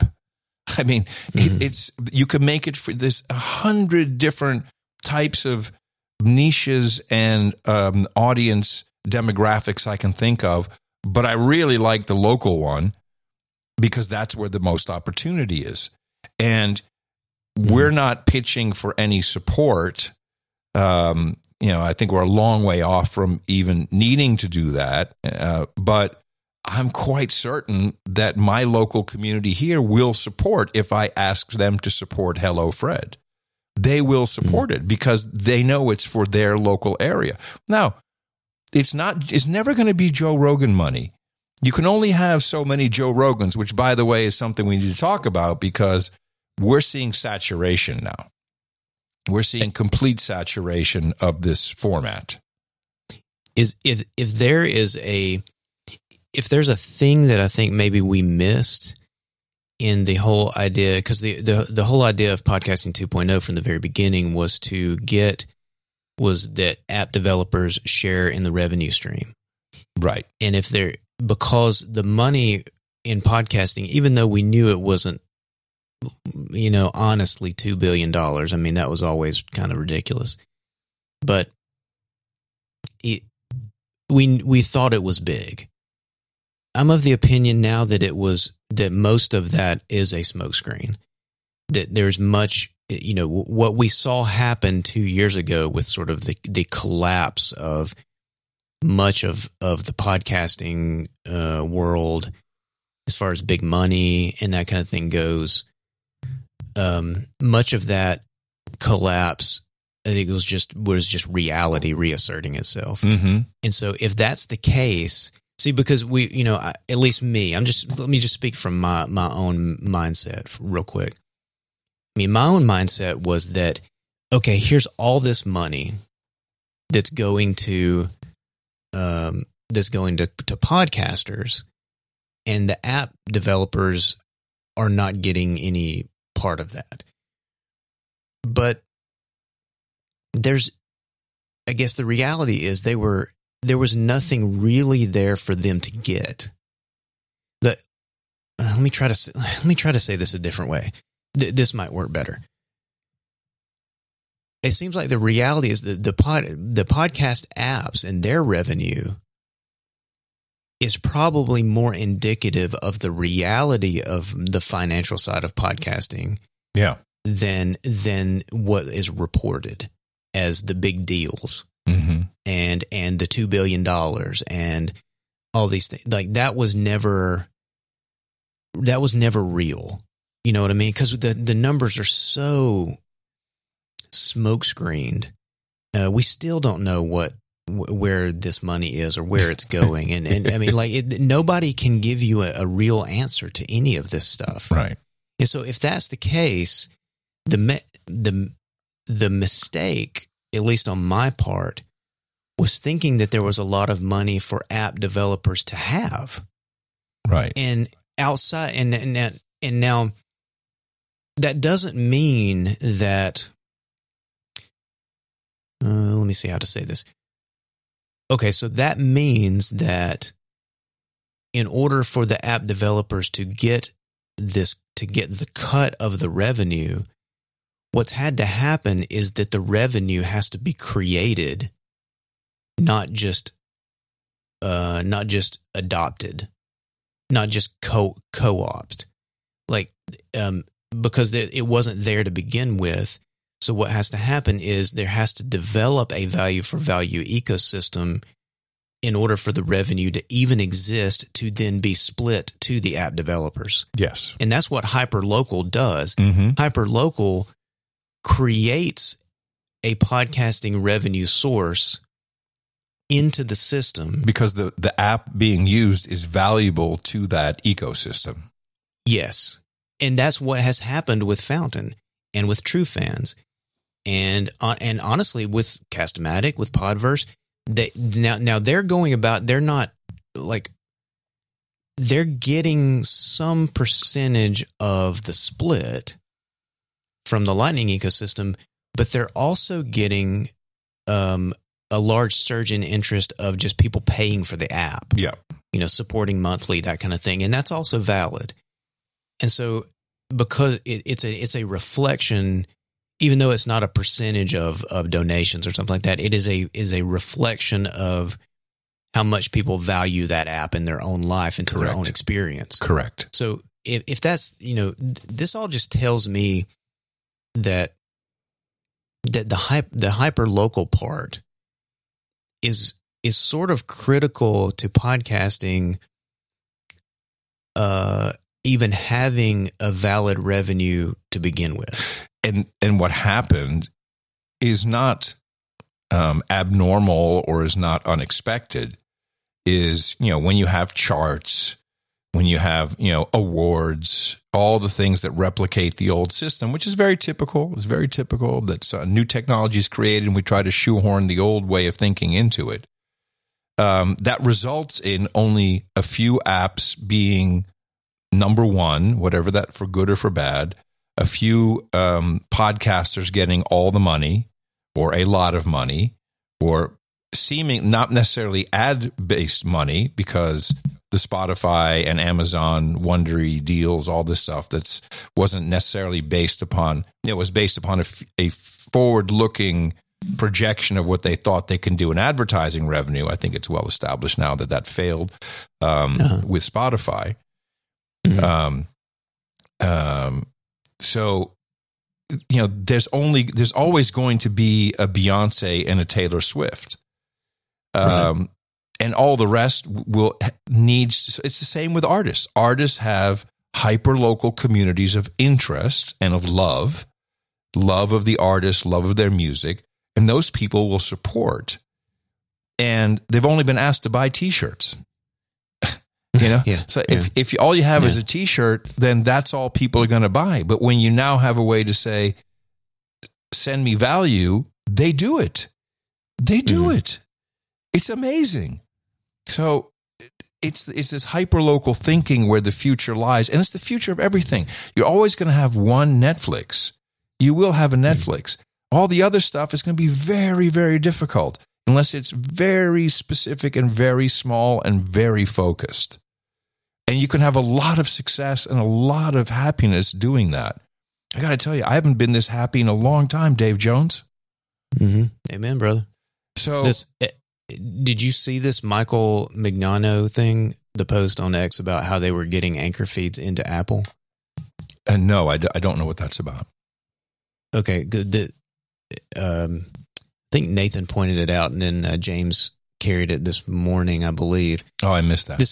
It's you can make it for this 100 different types of niches and audience demographics I can think of, but I really like the local one because that's where the most opportunity is. And we're not pitching for any support. I think we're a long way off from even needing to do that, but I'm quite certain that my local community here will support if I ask them to support Hello Fred. They will support it because they know it's for their local area. Now, it's never going to be Joe Rogan money. You can only have so many Joe Rogans, which, by the way, is something we need to talk about because we're seeing saturation now. We're seeing complete saturation of this format. If there's a thing that I think maybe we missed in the whole idea, because the whole idea of podcasting 2.0 from the very beginning was that app developers share in the revenue stream. Right. And because the money in podcasting, even though we knew it wasn't, honestly $2 billion, that was always kind of ridiculous. But we thought it was big. I'm of the opinion now that that most of that is a smokescreen. That there's much, what we saw happen 2 years ago with sort of the collapse of much of the podcasting world, as far as big money and that kind of thing goes. Much of that collapse, I think, was just reality reasserting itself. Mm-hmm. And so, if that's the case. See, because we, at least me, let me just speak from my own mindset real quick. My own mindset was that, okay, here's all this money that's going to podcasters, and the app developers are not getting any part of that. But I guess the reality is there was nothing really there for them to get. Let me try to say this a different way. This might work better. It seems like the reality is that the podcast apps and their revenue is probably more indicative of the reality of the financial side of podcasting, than what is reported as the big deals. Mm-hmm. And the $2 billion and all these things, like that was never real. You know what I mean? Because the numbers are so smokescreened. We still don't know where this money is or where it's going, and nobody can give you a real answer to any of this stuff, right? And so if that's the case, the mistake, at least on my part, was thinking that there was a lot of money for app developers to have. Right. And outside, and now that doesn't mean that, let me see how to say this. Okay, so that means that in order for the app developers to get the cut of the revenue, what's had to happen is that the revenue has to be created, not just adopted, not just co-opted, because it wasn't there to begin with. So what has to happen is there has to develop a value for value ecosystem in order for the revenue to even exist to then be split to the app developers. Yes. And that's what Hyperlocal does. Mm-hmm. Hyperlocal creates a podcasting revenue source into the system. Because the app being used is valuable to that ecosystem. Yes. And that's what has happened with Fountain and with TrueFans. And honestly, with Castamatic, with Podverse, now they're going about, they're not like, they're getting some percentage of the split from the Lightning ecosystem, but they're also getting a large surge in interest of just people paying for the app. Yeah. Supporting monthly, that kind of thing. And that's also valid. And so because it's a reflection, even though it's not a percentage of donations or something like that, it is a reflection of how much people value that app in their own life and to their own experience. Correct. So if that's, this all just tells me that the hyperlocal part is sort of critical to podcasting, even having a valid revenue to begin with. And what happened is not abnormal or is not unexpected. Is, when you have charts, when you have, awards, all the things that replicate the old system, which is very typical. It's very typical that new technology is created and we try to shoehorn the old way of thinking into it. That results in only a few apps being number one, whatever that, for good or for bad. A few podcasters getting all the money or a lot of money, or seeming not necessarily ad-based money, because the Spotify and Amazon Wondery deals, all this stuff that's wasn't necessarily based upon, it was based upon a forward-looking projection of what they thought they can do in advertising revenue. I think it's well established now that failed with Spotify. Mm-hmm. So, there's always going to be a Beyonce and a Taylor Swift. Right. And all the rest needs, it's the same with artists. Artists have hyper-local communities of interest and of love of the artist, love of their music, and those people will support. And they've only been asked to buy T-shirts. Yeah. So if all you have is a T-shirt, then that's all people are going to buy. But when you now have a way to say, send me value, they do it. They do it. It's amazing. So it's this hyper-local thinking where the future lies. And it's the future of everything. You're always going to have one Netflix. You will have a Netflix. All the other stuff is going to be very, very difficult unless it's very specific and very small and very focused. And you can have a lot of success and a lot of happiness doing that. I got to tell you, I haven't been this happy in a long time, Dave Jones. Mm-hmm. Amen, brother. So, did you see this Michael Mignano thing, the post on X about how they were getting Anchor feeds into Apple? No, I don't know what that's about. Okay, good. I think Nathan pointed it out, and then James carried it this morning, I believe. Oh, I missed that.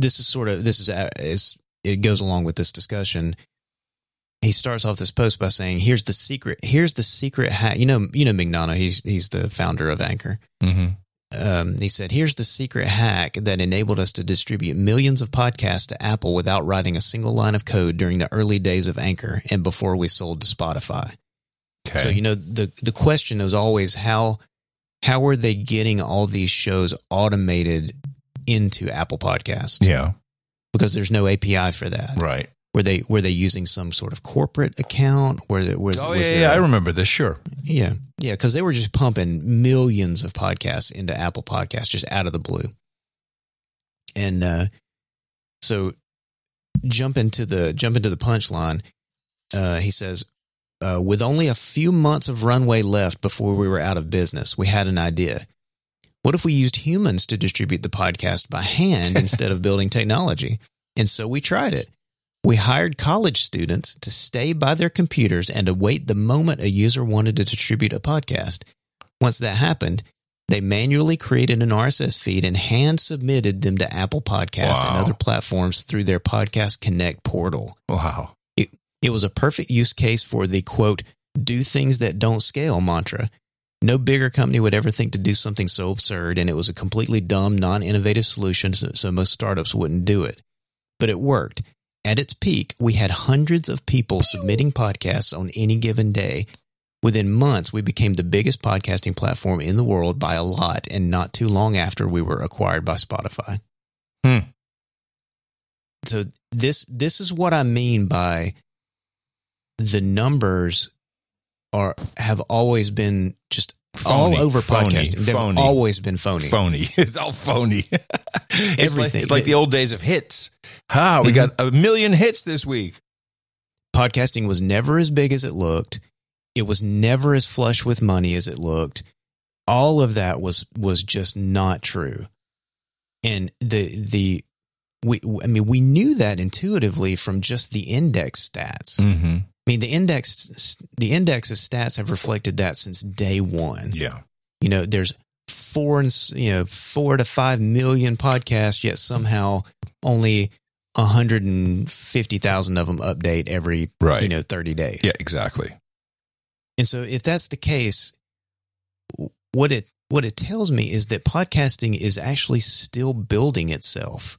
It goes along with this discussion. He starts off this post by saying, "Here's the secret hack." You know Mignano. He's the founder of Anchor. Mm-hmm. he said, here's the secret hack that enabled us to distribute millions of podcasts to Apple without writing a single line of code during the early days of Anchor and before we sold to Spotify. Okay. So, the question is always how are they getting all these shows automated into Apple Podcasts? Yeah. Because there's no API for that. Right. Were they using some sort of corporate account? I remember this. Sure. Yeah. Yeah. Because they were just pumping millions of podcasts into Apple Podcasts just out of the blue. And so jump into the punchline. He says, with only a few months of runway left before we were out of business, we had an idea. What if we used humans to distribute the podcast by hand instead of building technology? And so we tried it. We hired college students to stay by their computers and await the moment a user wanted to distribute a podcast. Once that happened, they manually created an RSS feed and hand submitted them to Apple Podcasts and other platforms through their Podcast Connect portal. Wow. It was a perfect use case for the, quote, do things that don't scale mantra. No bigger company would ever think to do something so absurd, and it was a completely dumb, non-innovative solution, so most startups wouldn't do it. But it worked. At its peak, we had hundreds of people submitting podcasts on any given day. Within months, we became the biggest podcasting platform in the world by a lot, and not too long after, we were acquired by Spotify. So this is what I mean by the numbers have always been just phony, all over phony, podcasting. They've phony. Always been phony. Phony. It's all phony. Everything. It's like the old days of hits. We got 1 million hits this week. Podcasting was never as big as it looked. It was never as flush with money as it looked. All of that was just not true. And we knew that intuitively from just the index stats. Mm-hmm. I mean, the index's stats have reflected that since day one. Yeah. There's 4 to 5 million podcasts, yet somehow only 150,000 of them update every 30 days. Yeah, exactly. And so if that's the case, what it tells me is that podcasting is actually still building itself.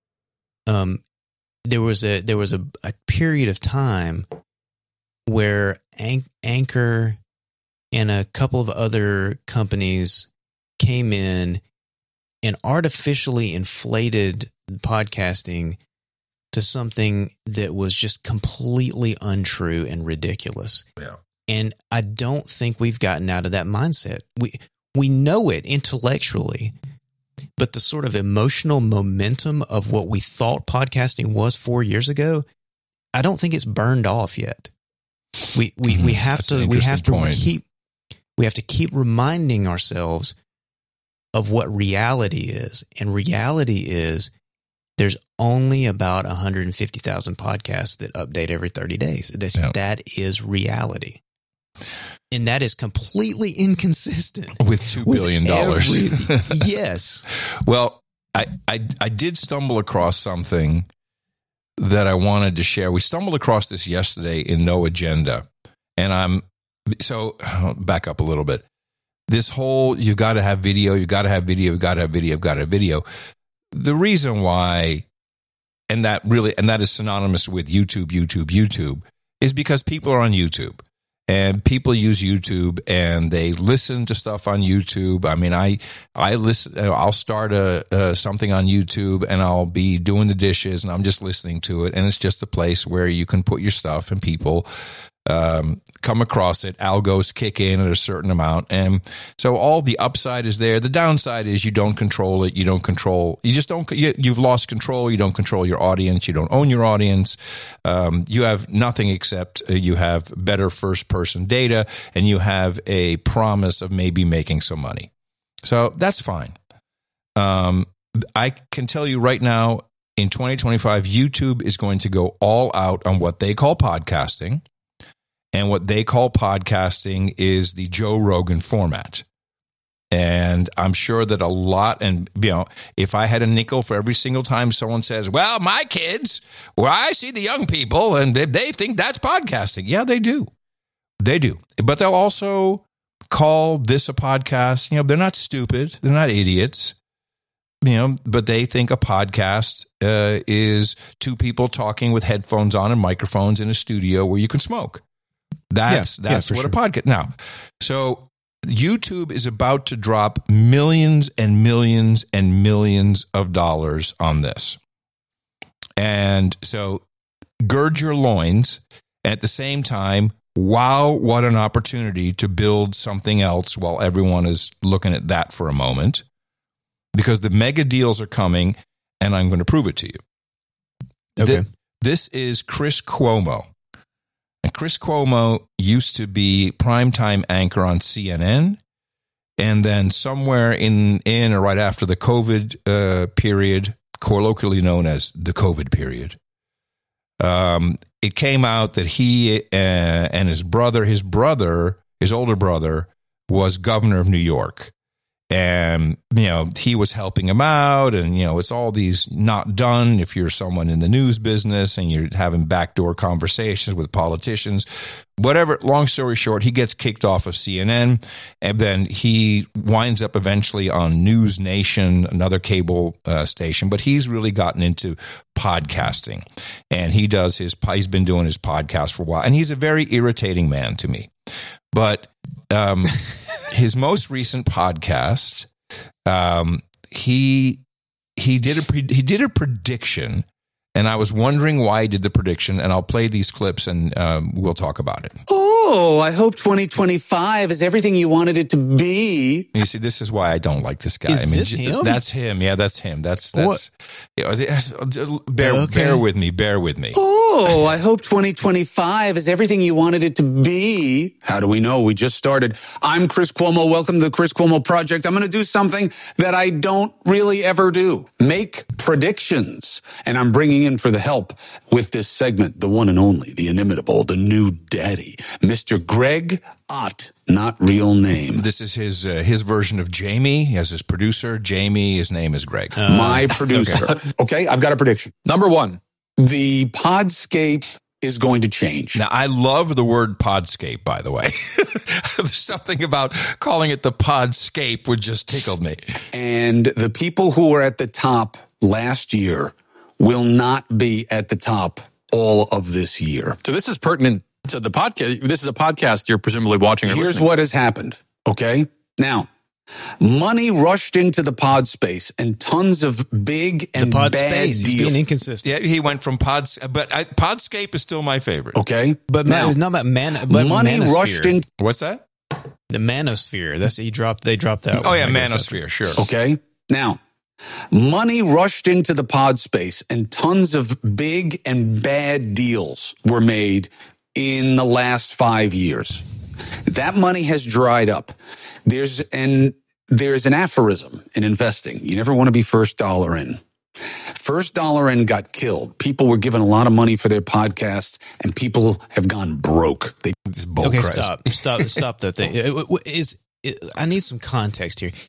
There was a period of time where Anchor and a couple of other companies came in and artificially inflated podcasting to something that was just completely untrue and ridiculous. Yeah. And I don't think we've gotten out of that mindset. We know it intellectually, but the sort of emotional momentum of what we thought podcasting was 4 years ago, I don't think it's burned off yet. We have to keep reminding ourselves of what reality is. And reality is there's only about 150,000 podcasts that update every 30 days. That is reality. And that is completely inconsistent with $2 billion. Yes. Well, I did stumble across something that I wanted to share. We stumbled across this yesterday in No Agenda. And back up a little bit. This whole, you've got to have video, you've got to have video, you've got to have video, you've got to have video. The reason why, and that is synonymous with YouTube, is because people are on YouTube. And people use YouTube and they listen to stuff on YouTube. I mean, I listen. I'll start something on YouTube and I'll be doing the dishes and I'm just listening to it. And it's just a place where you can put your stuff and people come across it. Algos kick in at a certain amount, and so all the upside is there. The downside is you don't control it. You've lost control. You don't control your audience. You don't own your audience. You have nothing except you have better first person data, and you have a promise of maybe making some money. So that's fine. I can tell you right now, in 2025, YouTube is going to go all out on what they call podcasting. And what they call podcasting is the Joe Rogan format. And I'm sure that a lot, and if I had a nickel for every single time someone says, well, my kids, I see the young people and they think that's podcasting. Yeah, they do. They do. But they'll also call this a podcast. They're not stupid. They're not idiots. But they think a podcast is two people talking with headphones on and microphones in a studio where you can smoke. That's what a podcast. Now, so YouTube is about to drop millions and millions and millions of dollars on this. And so gird your loins. At the same time, wow, what an opportunity to build something else while everyone is looking at that for a moment. Because the mega deals are coming, and I'm going to prove it to you. Okay. This is Chris Cuomo. And Chris Cuomo used to be primetime anchor on CNN. And then somewhere in or right after the COVID period, colloquially known as the COVID period, it came out that he and his older brother, was governor of New York. And, he was helping him out. And, it's all these not done if you're someone in the news business and you're having backdoor conversations with politicians. Whatever, long story short, he gets kicked off of CNN. And then he winds up eventually on News Nation, another cable station. But he's really gotten into podcasting. And he's been doing his podcast for a while. And he's a very irritating man to me. But his most recent podcast, he did a prediction, and I was wondering why he did the prediction. And I'll play these clips, and we'll talk about it. Oh, I hope 2025 is everything you wanted it to be. You see, this is why I don't like this guy. Is this him? That's him. Yeah, that's him. That's. Okay. Bear with me. Oh, I hope 2025 is everything you wanted it to be. How do we know? We just started. I'm Chris Cuomo. Welcome to the Chris Cuomo Project. I'm going to do something that I don't really ever do. Make predictions. And I'm bringing in for the help with this segment, the one and only, the inimitable, the new daddy, Mr. Greg Ott, not real name. This is his version of Jamie. He has his producer, Jamie. His name is Greg. My producer. Okay, I've got a prediction. Number one. The Podscape is going to change. Now, I love the word Podscape, by the way. There's something about calling it the Podscape which just tickled me. And the people who were at the top last year will not be at the top all of this year. So this is pertinent to the podcast. This is a podcast you're presumably watching or Here's listening. what has happened, okay? Now, money rushed into the pod space and tons of big and pod bad space. He's deals. being inconsistent. Yeah, he went from Podscape is still my favorite. Okay? But now, it's not about money manosphere. rushed in. What's that? The manosphere. They dropped that. Oh, one. yeah, I guess Manosphere, sure. Okay? Now, money rushed into the pod space and tons of big and bad deals were made in the last 5 years. That money has dried up. There's an aphorism in investing. You never want to be first dollar in. First dollar in got killed. People were given a lot of money for their podcasts, and people have gone broke. Okay, stop that thing. I need some context here.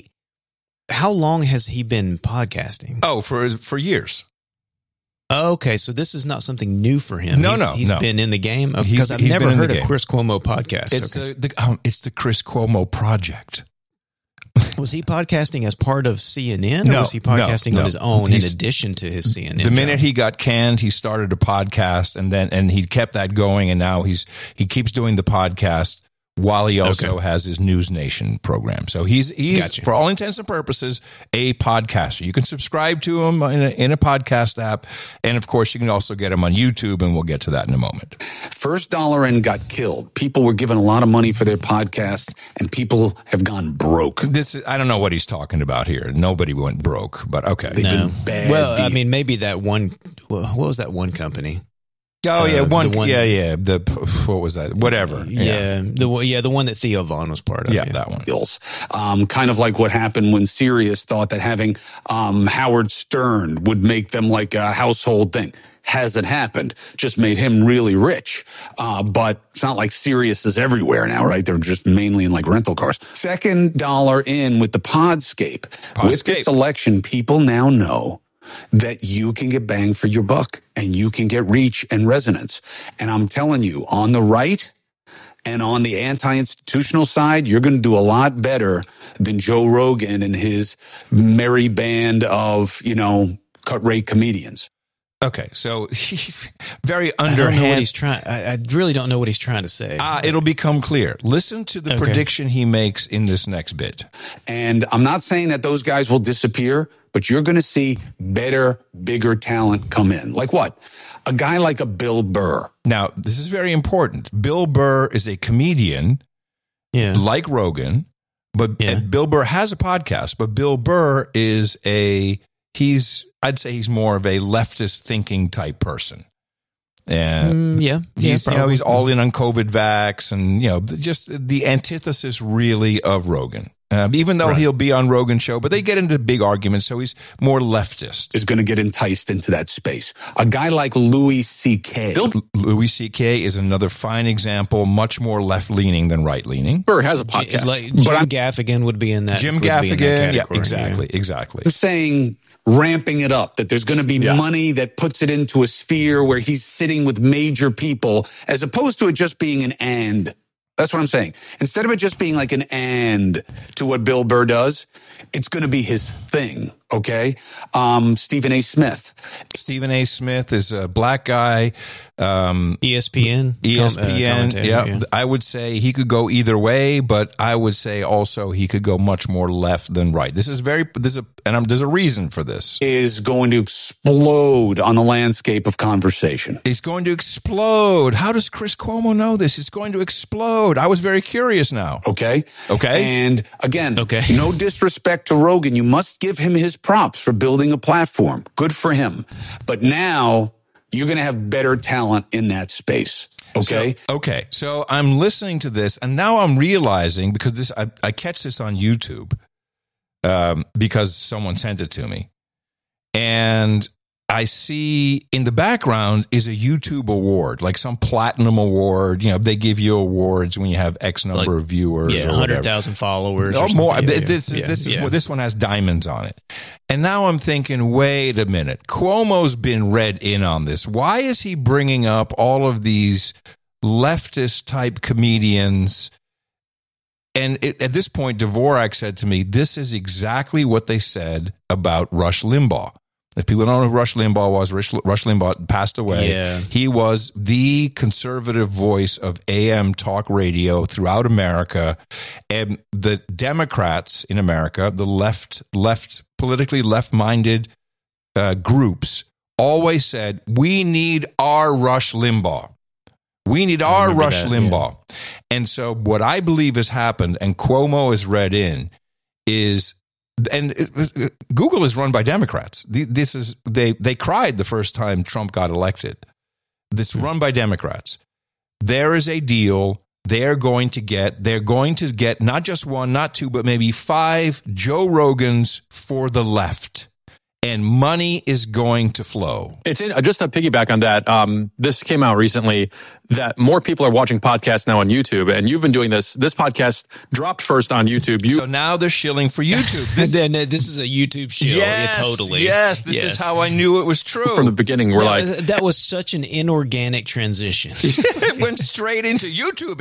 How long has he been podcasting? Oh, for years. Okay, so this is not something new for him. He's been in the game because I've never heard a Chris Cuomo podcast. It's the Chris Cuomo Project. Was he podcasting as part of CNN, or was he podcasting on his own in addition to his CNN? The minute he got canned, he started a podcast, and he kept that going, and now he keeps doing the podcast while he also has his News Nation program. So he's Gotcha. For all intents and purposes, a podcaster. You can subscribe to him in a podcast app. And, of course, you can also get him on YouTube, and we'll get to that in a moment. First dollar in got killed. People were given a lot of money for their podcasts, and people have gone broke. I don't know what he's talking about here. Nobody went broke, but okay. They've been bad Well, deals. I mean, maybe that one. What was that one company? Oh, yeah, the one- what was that? Whatever. The one that Theo Vaughn was part of. Yeah, that one. deals. Kind of like what happened when Sirius thought that having Howard Stern would make them like a household thing. Hasn't happened. Just made him really rich. But it's not like Sirius is everywhere now, right? They're just mainly in like rental cars. Second dollar in with the Podscape. With this election, people now know that you can get bang for your buck and you can get reach and resonance. And I'm telling you, on the right, And on the anti-institutional side, you're going to do a lot better than Joe Rogan and his merry band of, cut-rate comedians. Okay, so he's very I don't know what underhand. he's trying. I really don't know what he's trying to say. It'll become clear. Listen to the prediction he makes in this next bit. And I'm not saying that those guys will disappear, but you're going to see better, bigger talent come in. Like what? A guy like a Bill Burr. Now, this is very important. Bill Burr is a comedian Yeah. like Rogan, but and Bill Burr has a podcast, but Bill Burr is I'd say he's more of a leftist thinking type person. And he's he's all in on COVID vax and just the antithesis really of Rogan. Even though he'll be on Rogan's show, but they get into big arguments, so he's more leftist. Is going to get enticed into that space. A guy like Louis C.K. Louis C.K. is another fine example, much more left-leaning than right-leaning. Burr has a podcast. Jim Gaffigan would be in that. Jim Gaffigan, exactly. I'm saying ramping it up, that there's going to be money that puts it into a sphere where he's sitting with major people, as opposed to it just being an and. That's what I'm saying. Instead of it just being like an and to what Bill Burr does, it's going to be his thing, okay? Stephen A. Smith. Stephen A. Smith is a black guy. ESPN. Yeah. I would say he could go either way, but I would say also he could go much more left than right. There's a reason for this. Is going to explode on the landscape of conversation. He's going to explode. How does Chris Cuomo know this? It's going to explode. I was very curious now. Okay. And again, Okay. no disrespect to Rogan. You must give him his props for building a platform. Good for him. But now you're going to have better talent in that space. Okay. So I'm listening to this, and now I'm realizing, because I catch this on YouTube because someone sent it to me, and I see in the background is a YouTube award, like some platinum award. They give you awards when you have X number of viewers. 100,000 followers. Or or more. something. This one has diamonds on it. And now I'm thinking, wait a minute. Cuomo's been read in on this. Why is he bringing up all of these leftist type comedians? And at this point, Dvorak said to me, this is exactly what they said about Rush Limbaugh. If people don't know who Rush Limbaugh was, Rush Limbaugh passed away. Yeah. He was the conservative voice of AM talk radio throughout America. And the Democrats in America, the politically left-minded groups, always said, we need our Rush Limbaugh. We need our Rush Limbaugh. Yeah. And so what I believe has happened, and Cuomo is read in, is... And Google is run by Democrats. They cried the first time Trump got elected. This is run by Democrats. There is a deal. They're going to get not just one, not two, but maybe 5 Joe Rogans for the left. And money is going to flow. Just to piggyback on that, this came out recently that more people are watching podcasts now on YouTube, and you've been doing this. This podcast dropped first on YouTube. So now they're shilling for YouTube. This is a YouTube shill. Yes, totally. Yes, this is how I knew it was true. From the beginning, that was such an inorganic transition. It went straight into YouTube.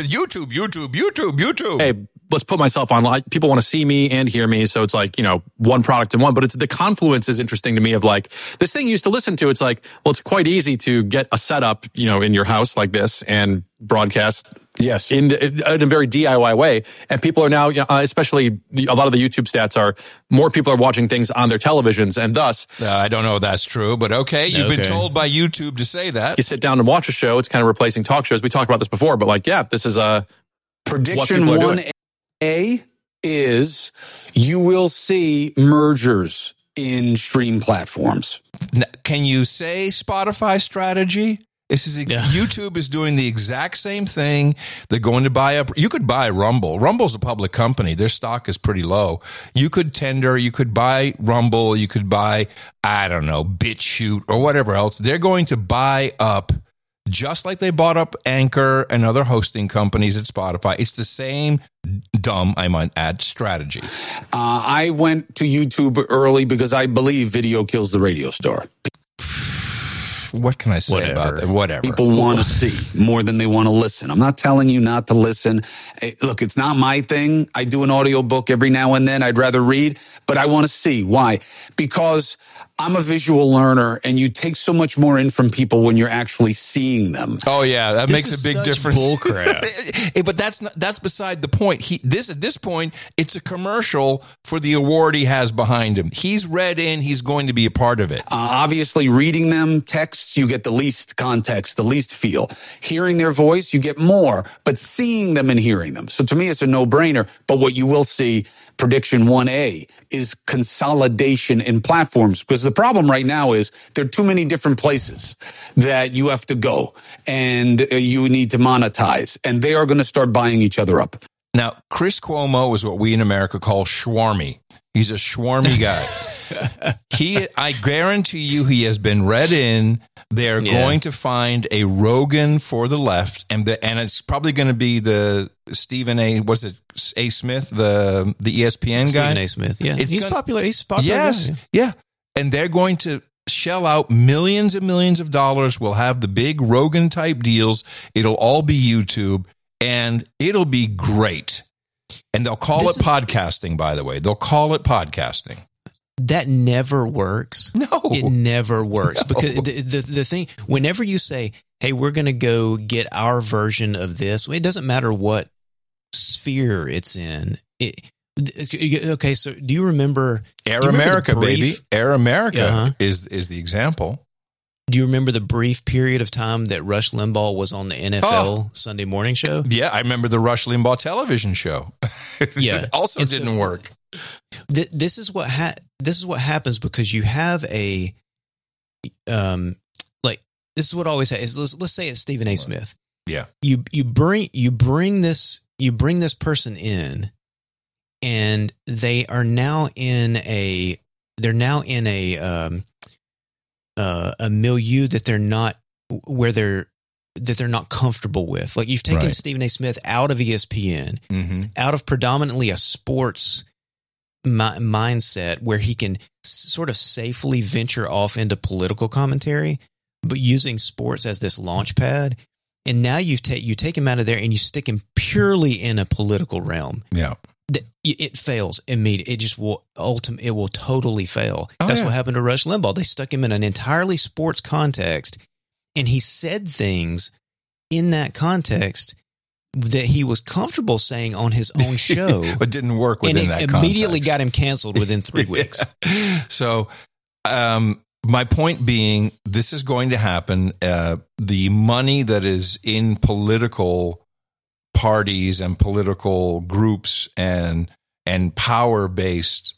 YouTube. Hey, let's put myself on. People want to see me and hear me, so it's like, one product in one. But it's the confluence is interesting to me of like, this thing you used to listen to, it's like, well, it's quite easy to get a setup, in your house like this and broadcast. Yes. In a very DIY way. And people are now, especially a lot of the YouTube stats are more people are watching things on their televisions, and thus. I don't know if that's true, but okay. You've been told by YouTube to say that. You sit down and watch a show. It's kind of replacing talk shows. We talked about this before, but this is a prediction. 1A is you will see mergers in stream platforms. Can you say Spotify strategy? YouTube is doing the exact same thing. They're going to buy up. You could buy Rumble. Rumble's a public company. Their stock is pretty low. You could tender. You could buy Rumble. You could buy, BitChute or whatever else. They're going to buy up, just like they bought up Anchor and other hosting companies at Spotify. It's the same dumb, I might add, strategy. I went to YouTube early because I believe video kills the radio star. what can I say about that? Whatever. People want to see more than they want to listen. I'm not telling you not to listen. Hey, look, it's not my thing. I do an audiobook every now and then. I'd rather read, but I want to see. Why? Because I'm a visual learner, and you take so much more in from people when you're actually seeing them. Oh yeah, that makes a big such difference. Bullcrap. Hey, but that's beside the point. At this point, it's a commercial for the award he has behind him. He's read in. He's going to be a part of it. Obviously, reading them texts, you get the least context, the least feel. Hearing their voice, you get more. But seeing them and hearing them, so to me, it's a no-brainer. But what you will see. Prediction 1A is consolidation in platforms, because the problem right now is there are too many different places that you have to go and you need to monetize, and they are going to start buying each other up. Now, Chris Cuomo is what we in America call schwarmy. He's a schwarmy guy. I guarantee you he has been read in. They're going to find a Rogan for the left, and it's probably going to be the Stephen A. Was it A. Smith, the ESPN guy? Stephen A. Smith. Yeah, he's popular. He's popular. Yes, yeah. And they're going to shell out millions and millions of dollars. We'll have the big Rogan type deals. It'll all be YouTube, and it'll be great. And they'll call it podcasting, by the way. They'll call it podcasting. That never works. No. It never works. Because the thing, whenever you say, hey, we're going to go get our version of this, it doesn't matter what sphere it's in. Okay, so do you remember... Air America, baby. Air America is the example. Do you remember the brief period of time that Rush Limbaugh was on the NFL Sunday morning show? Yeah, I remember the Rush Limbaugh television show. Yeah, also didn't work. This is what happens because you have a this is what always happens. Let's say it's Stephen A. Smith. Yeah, you bring this person in, and they are now in a milieu that they're not comfortable with. Like you've taken Stephen A. Smith out of ESPN, out of predominantly a sports mindset where he can sort of safely venture off into political commentary, but using sports as this launch pad. And now you take him out of there and you stick him purely in a political realm. Yeah. It fails immediately. It just will it will totally fail. That's what happened to Rush Limbaugh. They stuck him in an entirely sports context, and he said things in that context that he was comfortable saying on his own show. But didn't work within that context. And it immediately got him canceled within 3 weeks. So my point being, this is going to happen. The money that is in political parties and political groups and power bases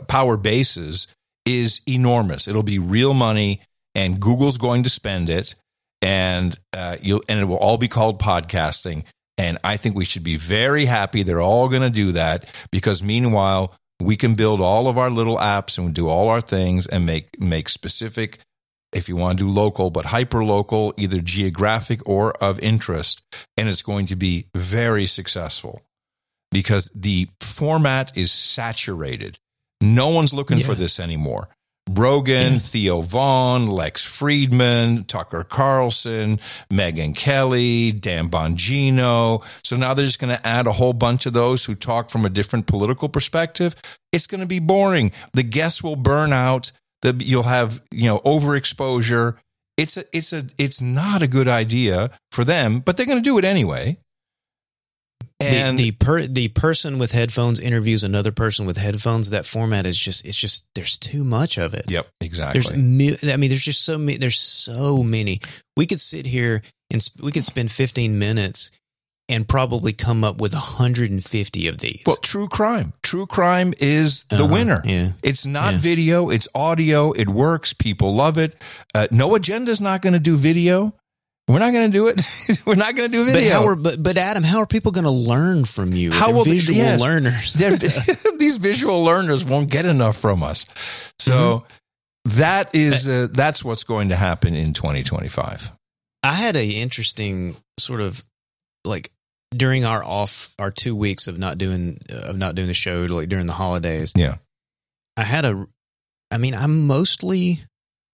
is enormous. It'll be real money, and Google's going to spend it, and it will all be called podcasting. And I think we should be very happy they're all going to do that, because meanwhile we can build all of our little apps and do all our things and make specific, if you want to do local, but hyper local, either geographic or of interest. And it's going to be very successful because the format is saturated. No one's looking for this anymore. Rogan, Theo Vaughn, Lex Friedman, Tucker Carlson, Megyn Kelly, Dan Bongino. So now they're just going to add a whole bunch of those who talk from a different political perspective. It's going to be boring. The guests will burn out. You'll have, overexposure. It's not a good idea for them, but they're going to do it anyway. And the person with headphones interviews another person with headphones. That format is just there's too much of it. Yep, exactly. There's just so many. There's so many. We could sit here and we could spend 15 minutes and probably come up with 150 of these. Well, true crime is the winner. Yeah. It's not video. It's audio. It works. People love it. No Agenda's not going to do video. We're not going to do it. We're not going to do video. But Adam, how are people going to learn from you? How will visual learners? These visual learners won't get enough from us. So that's what's going to happen in 2025. I had an interesting sort of during our 2 weeks of not doing the show, during the holidays. Yeah, I'm mostly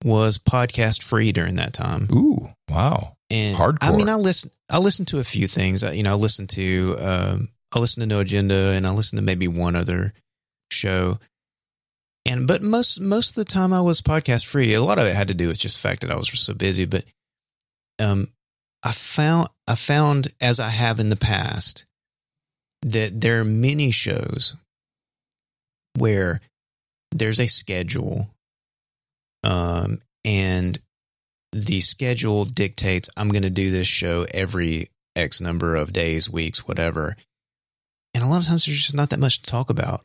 was podcast free during that time. Ooh, wow. And hardcore. I mean, I listen to a few things. I listen to No Agenda, and I listen to maybe one other show. But most of the time I was podcast free. A lot of it had to do with just the fact that I was so busy. But I found, as I have in the past, that there are many shows where there's a schedule, and the schedule dictates I'm going to do this show every X number of days, weeks, whatever. And a lot of times there's just not that much to talk about.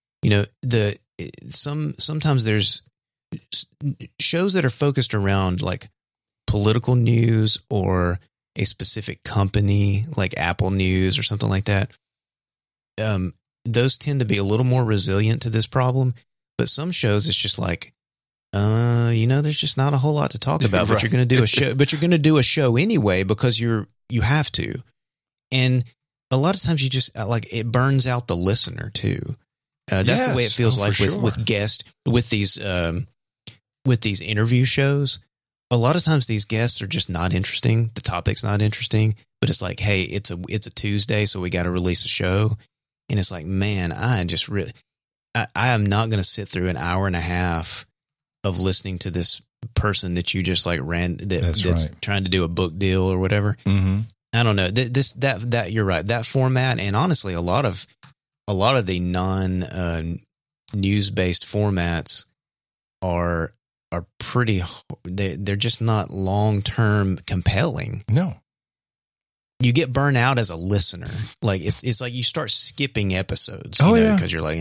Sometimes there's shows that are focused around like political news or a specific company, like Apple News or something like that. Those tend to be a little more resilient to this problem. But some shows, it's just like, there's just not a whole lot to talk about. But Right. you're going to do a show. But you're going to do a show anyway because you have to. And a lot of times you just it burns out the listener too. That's the way it feels like with guests with these interview shows. A lot of times these guests are just not interesting. The topic's not interesting. But it's like, hey, it's a Tuesday, so we got to release a show. And it's like, man, I am not going to sit through an hour and a half of listening to this person that you just like that's right. trying to do a book deal or whatever. Mm-hmm. I don't know. That you're right. That format, and honestly, a lot of the non news based formats are pretty. They're just not long term compelling. No. You get burnt out as a listener. Like it's like you start skipping episodes. Yeah. Because you're like,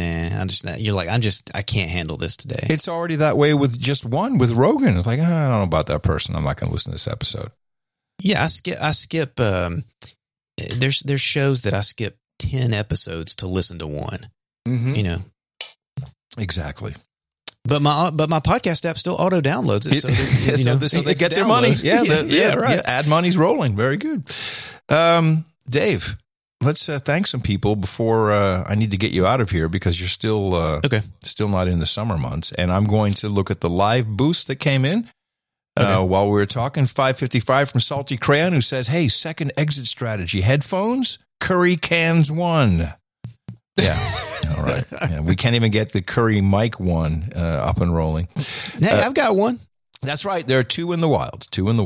I can't handle this today. It's already that way with just one, with Rogan. It's like, I don't know about that person. I'm not going to listen to this episode. Yeah, I skip. There's shows that I skip 10 episodes to listen to one. Mm-hmm. Exactly. But my podcast app still auto downloads it, so they get their money. Yeah, right. Yeah, ad money's rolling. Very good. Dave, let's thank some people before I need to get you out of here because you're still still not in the summer months, and I'm going to look at the live boost that came in. While we were talking. 555 from Salty Crayon, who says, hey, second exit strategy, headphones, curry cans 1. Yeah. All right. Yeah, we can't even get the Curry mic 1 up and rolling. Hey, I've got one. That's right. There are 2 in the wild.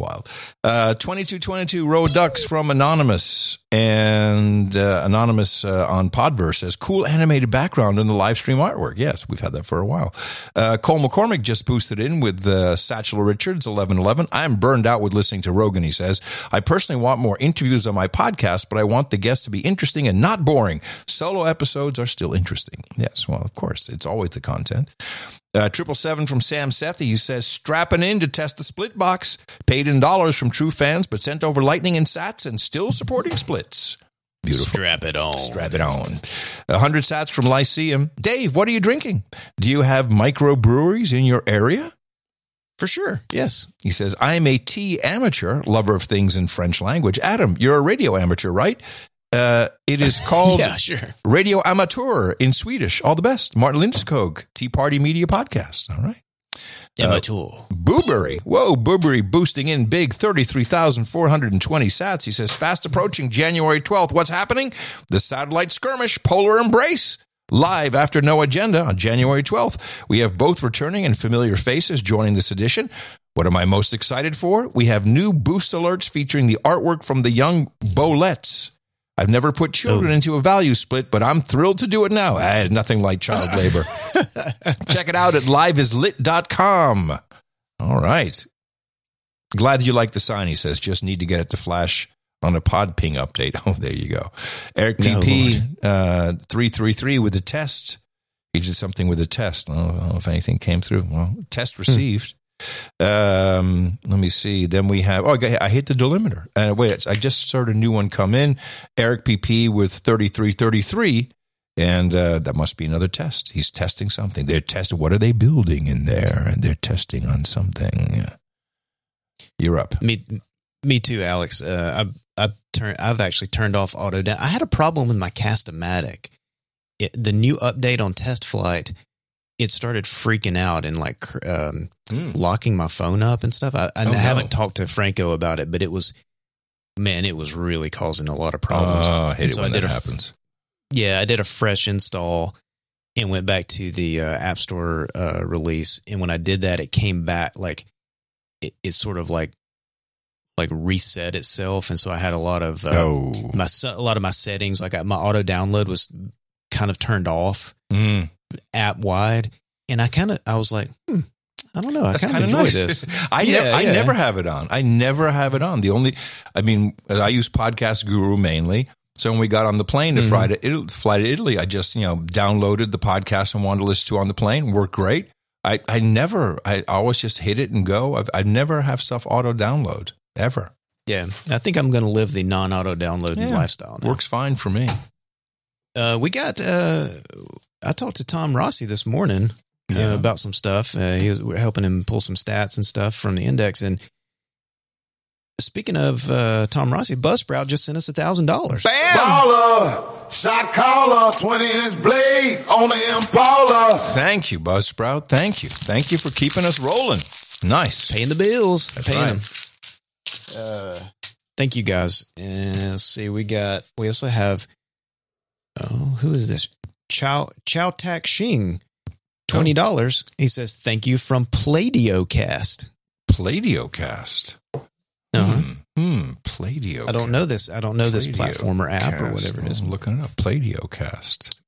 2222 Row Ducks from Anonymous. And Anonymous on Podverse says, cool animated background in the live stream artwork. Yes, we've had that for a while. Cole McCormick just boosted in with Satchel Richards, 1111. I'm burned out with listening to Rogan, he says. I personally want more interviews on my podcast, but I want the guests to be interesting and not boring. Solo episodes are still interesting. Yes, well, of course. It's always the content. 777 from Sam Sethi, he says, strapping in to test the split box. Paid in dollars from true fans, but sent over Lightning and Sats and still supporting splits. Beautiful. Strap it on. 100 Sats from Lyceum. Dave, what are you drinking? Do you have microbreweries in your area? For sure. Yes. He says, I am a tea amateur, lover of things in French language. Adam, you're a radio amateur, right? It is called Radio Amateur in Swedish. All the best. Martin Lindeskog, Tea Party Media Podcast. All right. Amateur. Boobery. Whoa, Boobery boosting in big, 33,420 sats. He says, fast approaching January 12th. What's happening? The Satellite Skirmish, Polar Embrace. Live after No Agenda on January 12th. We have both returning and familiar faces joining this edition. What am I most excited for? We have new boost alerts featuring the artwork from the young Bolettes. I've never put children into a value split, but I'm thrilled to do it now. Nothing like child labor. Check it out at liveislit.com. All right. Glad you like the sign, he says. Just need to get it to flash on a pod ping update. Oh, there you go. Eric PP 333 with the test. He did something with the test. I don't know if anything came through. Well, test received. Let me see. Then we have, I hit the delimiter. Wait, I just saw a new one come in. Eric PP with 3333. And that must be another test. He's testing something. They're testing. What are they building in there? And they're testing on something. You're up. Me too, Alex. I've actually turned off auto down. I had a problem with my Cast-O-Matic. The new update on Test Flight it started freaking out and like locking my phone up and stuff. I haven't talked to Franco about it, but it was really causing a lot of problems. I hate it when that happens. I did a fresh install and went back to the App Store release. And when I did that, it came back like it sort of like reset itself. And so I had a lot of a lot of my settings, like my auto download was kind of turned off app wide. And I was like, I don't know. I kind of enjoy this. I never have it on. I use Podcast Guru mainly. So when we got on the plane to fly to Italy, I just, downloaded the podcast and wanted to listen to on the plane. Worked great. I always just hit it and go. I never have stuff auto download ever. Yeah. I think I'm going to live the non-auto download lifestyle now. Works fine for me. I talked to Tom Rossi this morning about some stuff. We're helping him pull some stats and stuff from the index. And speaking of Tom Rossi, Buzzsprout just sent us $1,000. Bam! Baller, shot caller, 20-inch blades on the Impala. Thank you, Buzzsprout. Thank you. Thank you for keeping us rolling. Nice. Paying the bills. That's right. Them. Thank you, guys. And let's see. We also have, who is this? Chow Tak Xing, $20. He says, thank you from Play-Doh-Cast. Play-Doh-Cast. Play-Doh. I don't know this platform or app or whatever it is. I'm looking it up. Play-Doh-Cast.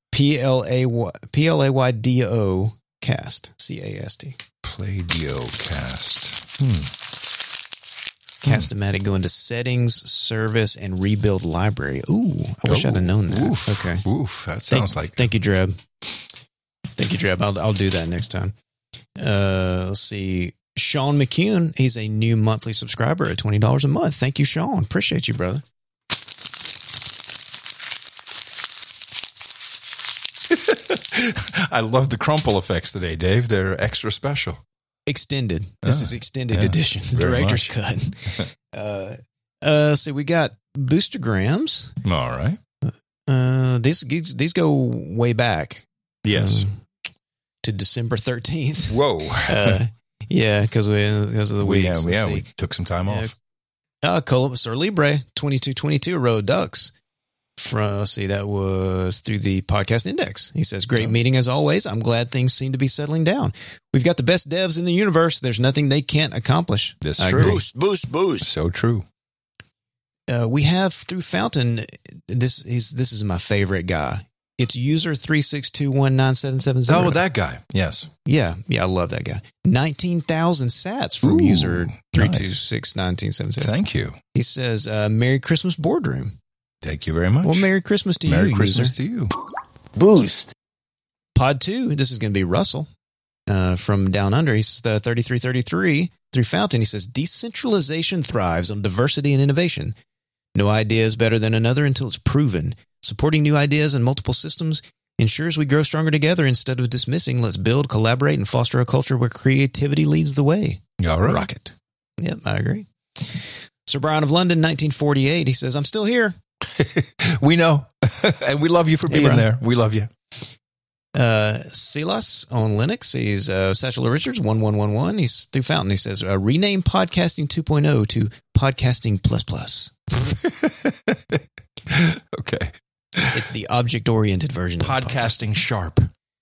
Playdo cast. CAST. Play-Doh-Cast. Cast-O-Matic, go into settings, service, and rebuild library. Ooh, I wish I'd have known that. Oof, okay. Oof, that sounds like. Thank you, Dreb. Thank you, Dreb. I'll do that next time. Let's see. Sean McCune, he's a new monthly subscriber at $20 a month. Thank you, Sean. Appreciate you, brother. I love the crumple effects today, Dave. They're extra special. Extended. This is extended edition. Director's cut. So we got boostergrams. All right. These go way back. Yes. To December 13th. Whoa. Because of the weeks. We took some time off. Sir Libre 2222 Road Ducks. That was through the podcast index. He says, great meeting as always. I'm glad things seem to be settling down. We've got the best devs in the universe. There's nothing they can't accomplish. That's true. Boost. So true. We have through Fountain, this is my favorite guy. It's user 362197770. Oh, that guy. Yes. Yeah, I love that guy. 19,000 sats from user 3261977. Thank you. He says, Merry Christmas Boardroom. Thank you very much. Well, Merry Christmas to you, Merry Christmas to you. Boost. Pod 2, this is going to be Russell from Down Under. He's 3333 through Fountain. He says, decentralization thrives on diversity and innovation. No idea is better than another until it's proven. Supporting new ideas and multiple systems ensures we grow stronger together instead of dismissing. Let's build, collaborate, and foster a culture where creativity leads the way. All right. Rocket. Yep, I agree. Sir Brian of London, 1948. He says, I'm still here. We know. And we love you for being there. We love you. Silas on Linux. He's Satchel Richards, 1111. He's through Fountain. He says, rename Podcasting 2.0 to Podcasting Plus. Okay. It's the object-oriented version Podcasting of Sharp.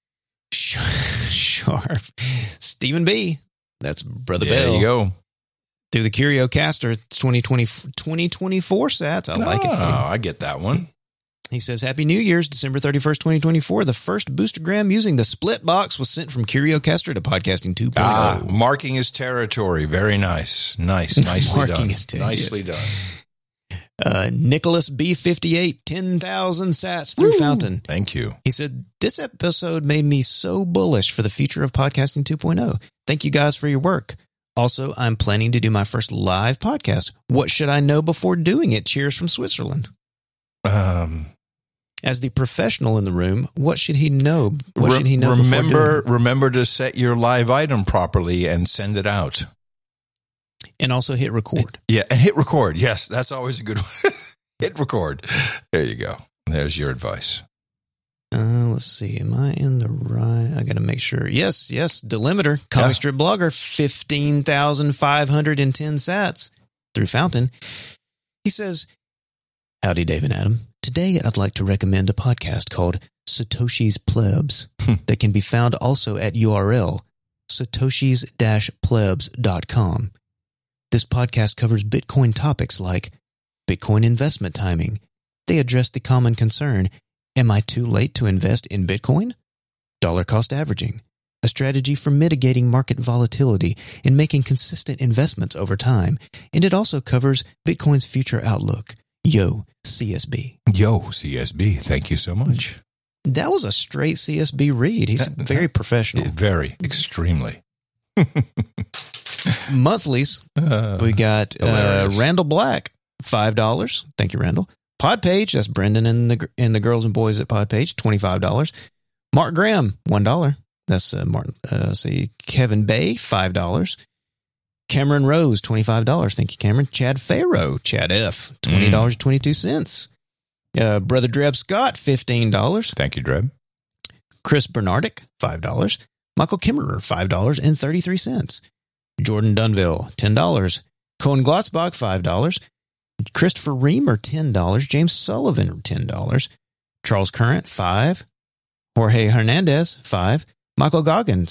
Sharp. Stephen B. That's Brother Bell. There you go. Through the CurioCaster, it's 2024 sats. I like it, Steve. Oh, I get that one. He says, Happy New Year's, December 31st, 2024. The first boostergram using the split box was sent from CurioCaster to Podcasting 2.0. Marking his territory. Very nice. Nicely done. Nicely done. Nicholas B58, 10,000 sats through Fountain. Thank you. He said, this episode made me so bullish for the future of Podcasting 2.0. Thank you guys for your work. Also, I'm planning to do my first live podcast. What should I know before doing it? Cheers from Switzerland. As the professional in the room, what should he know? Remember to set your live item properly and send it out. And also hit record. Yeah, and hit record. Yes, that's always a good one. Hit record. There you go. There's your advice. Let's see. Am I in the right? I got to make sure. Yes. Delimiter, comic strip blogger, 15,510 sats through Fountain. He says, "Howdy, Dave and Adam. Today, I'd like to recommend a podcast called Satoshi's Plebs that can be found also at URL satoshis-plebs.com. This podcast covers Bitcoin topics like Bitcoin investment timing. They address the common concern, am I too late to invest in Bitcoin? Dollar cost averaging, a strategy for mitigating market volatility and making consistent investments over time. And it also covers Bitcoin's future outlook. Yo, CSB. Yo, CSB. Thank you so much. That was a straight CSB read. He's very professional. Very, extremely. Monthlies. We got Randall Black, $5. Thank you, Randall. Podpage, that's Brendan and the girls and boys at Podpage, $25. Mark Graham, $1. That's Martin. See, Kevin Bay, $5. Cameron Rose, $25. Thank you, Cameron. Chad Farrow, Chad F, $20.22. Brother Dreb Scott, $15. Thank you, Dreb. Chris Bernardic, $5. Michael Kimmerer, $5.33. Jordan Dunville, $10. Cohen Glotzbach, $5. Christopher Reamer, $10. James Sullivan, $10. Charles Current, $5. Jorge Hernandez, $5. Michael Goggin,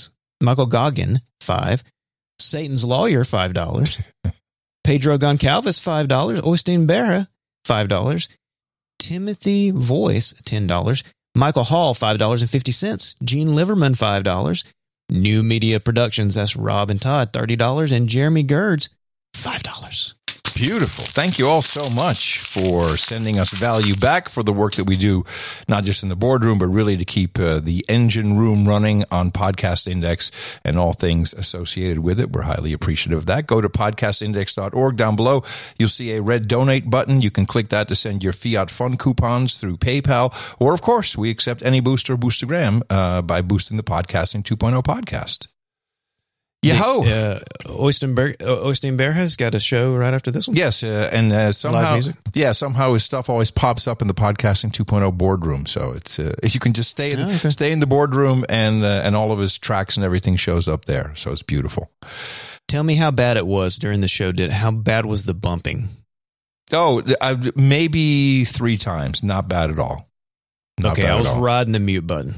$5. Satan's Lawyer, $5. Pedro Goncalves, $5. Oystein Berra, $5. Timothy Voice, $10. Michael Hall, $5.50. Gene Liverman, $5. New Media Productions, that's Rob and Todd, $30. And Jeremy Gerds, $5. Beautiful. Thank you all so much for sending us value back for the work that we do, not just in the boardroom, but really to keep the engine room running on Podcast Index and all things associated with it. We're highly appreciative of that. Go to podcastindex.org. Down below, you'll see a red donate button. You can click that to send your Fiat Fund coupons through PayPal. Or, of course, we accept any boost or boostergram by boosting the Podcasting 2.0 podcast. Yo! Oystein Bear has got a show right after this one. Yes, and somehow, live music? Somehow his stuff always pops up in the Podcasting 2.0 boardroom. So it's you can just stay in the boardroom, and all of his tracks and everything shows up there. So it's beautiful. Tell me how bad it was during the show. How bad was the bumping? Oh, maybe 3 times. Not bad at all. Okay, I was riding the mute button.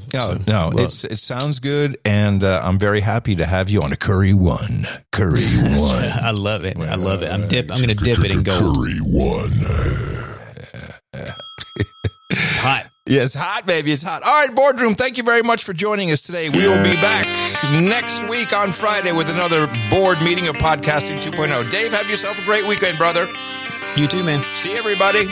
It sounds good, and I'm very happy to have you on a Curry One. Curry One. I love it. I love it. I'm going to dip it in gold. Curry One. It's hot. Yeah, it's hot, baby. It's hot. All right, boardroom, thank you very much for joining us today. We will be back next week on Friday with another board meeting of Podcasting 2.0. Dave, have yourself a great weekend, brother. You too, man. See everybody.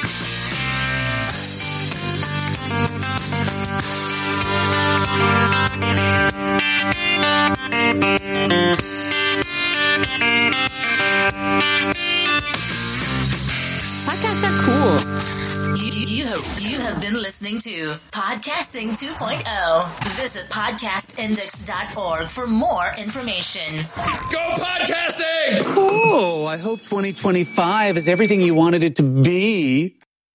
Podcasts are cool. You have been listening to Podcasting 2.0. Visit podcastindex.org for more information. Go podcasting! Oh, I hope 2025 is everything you wanted it to be.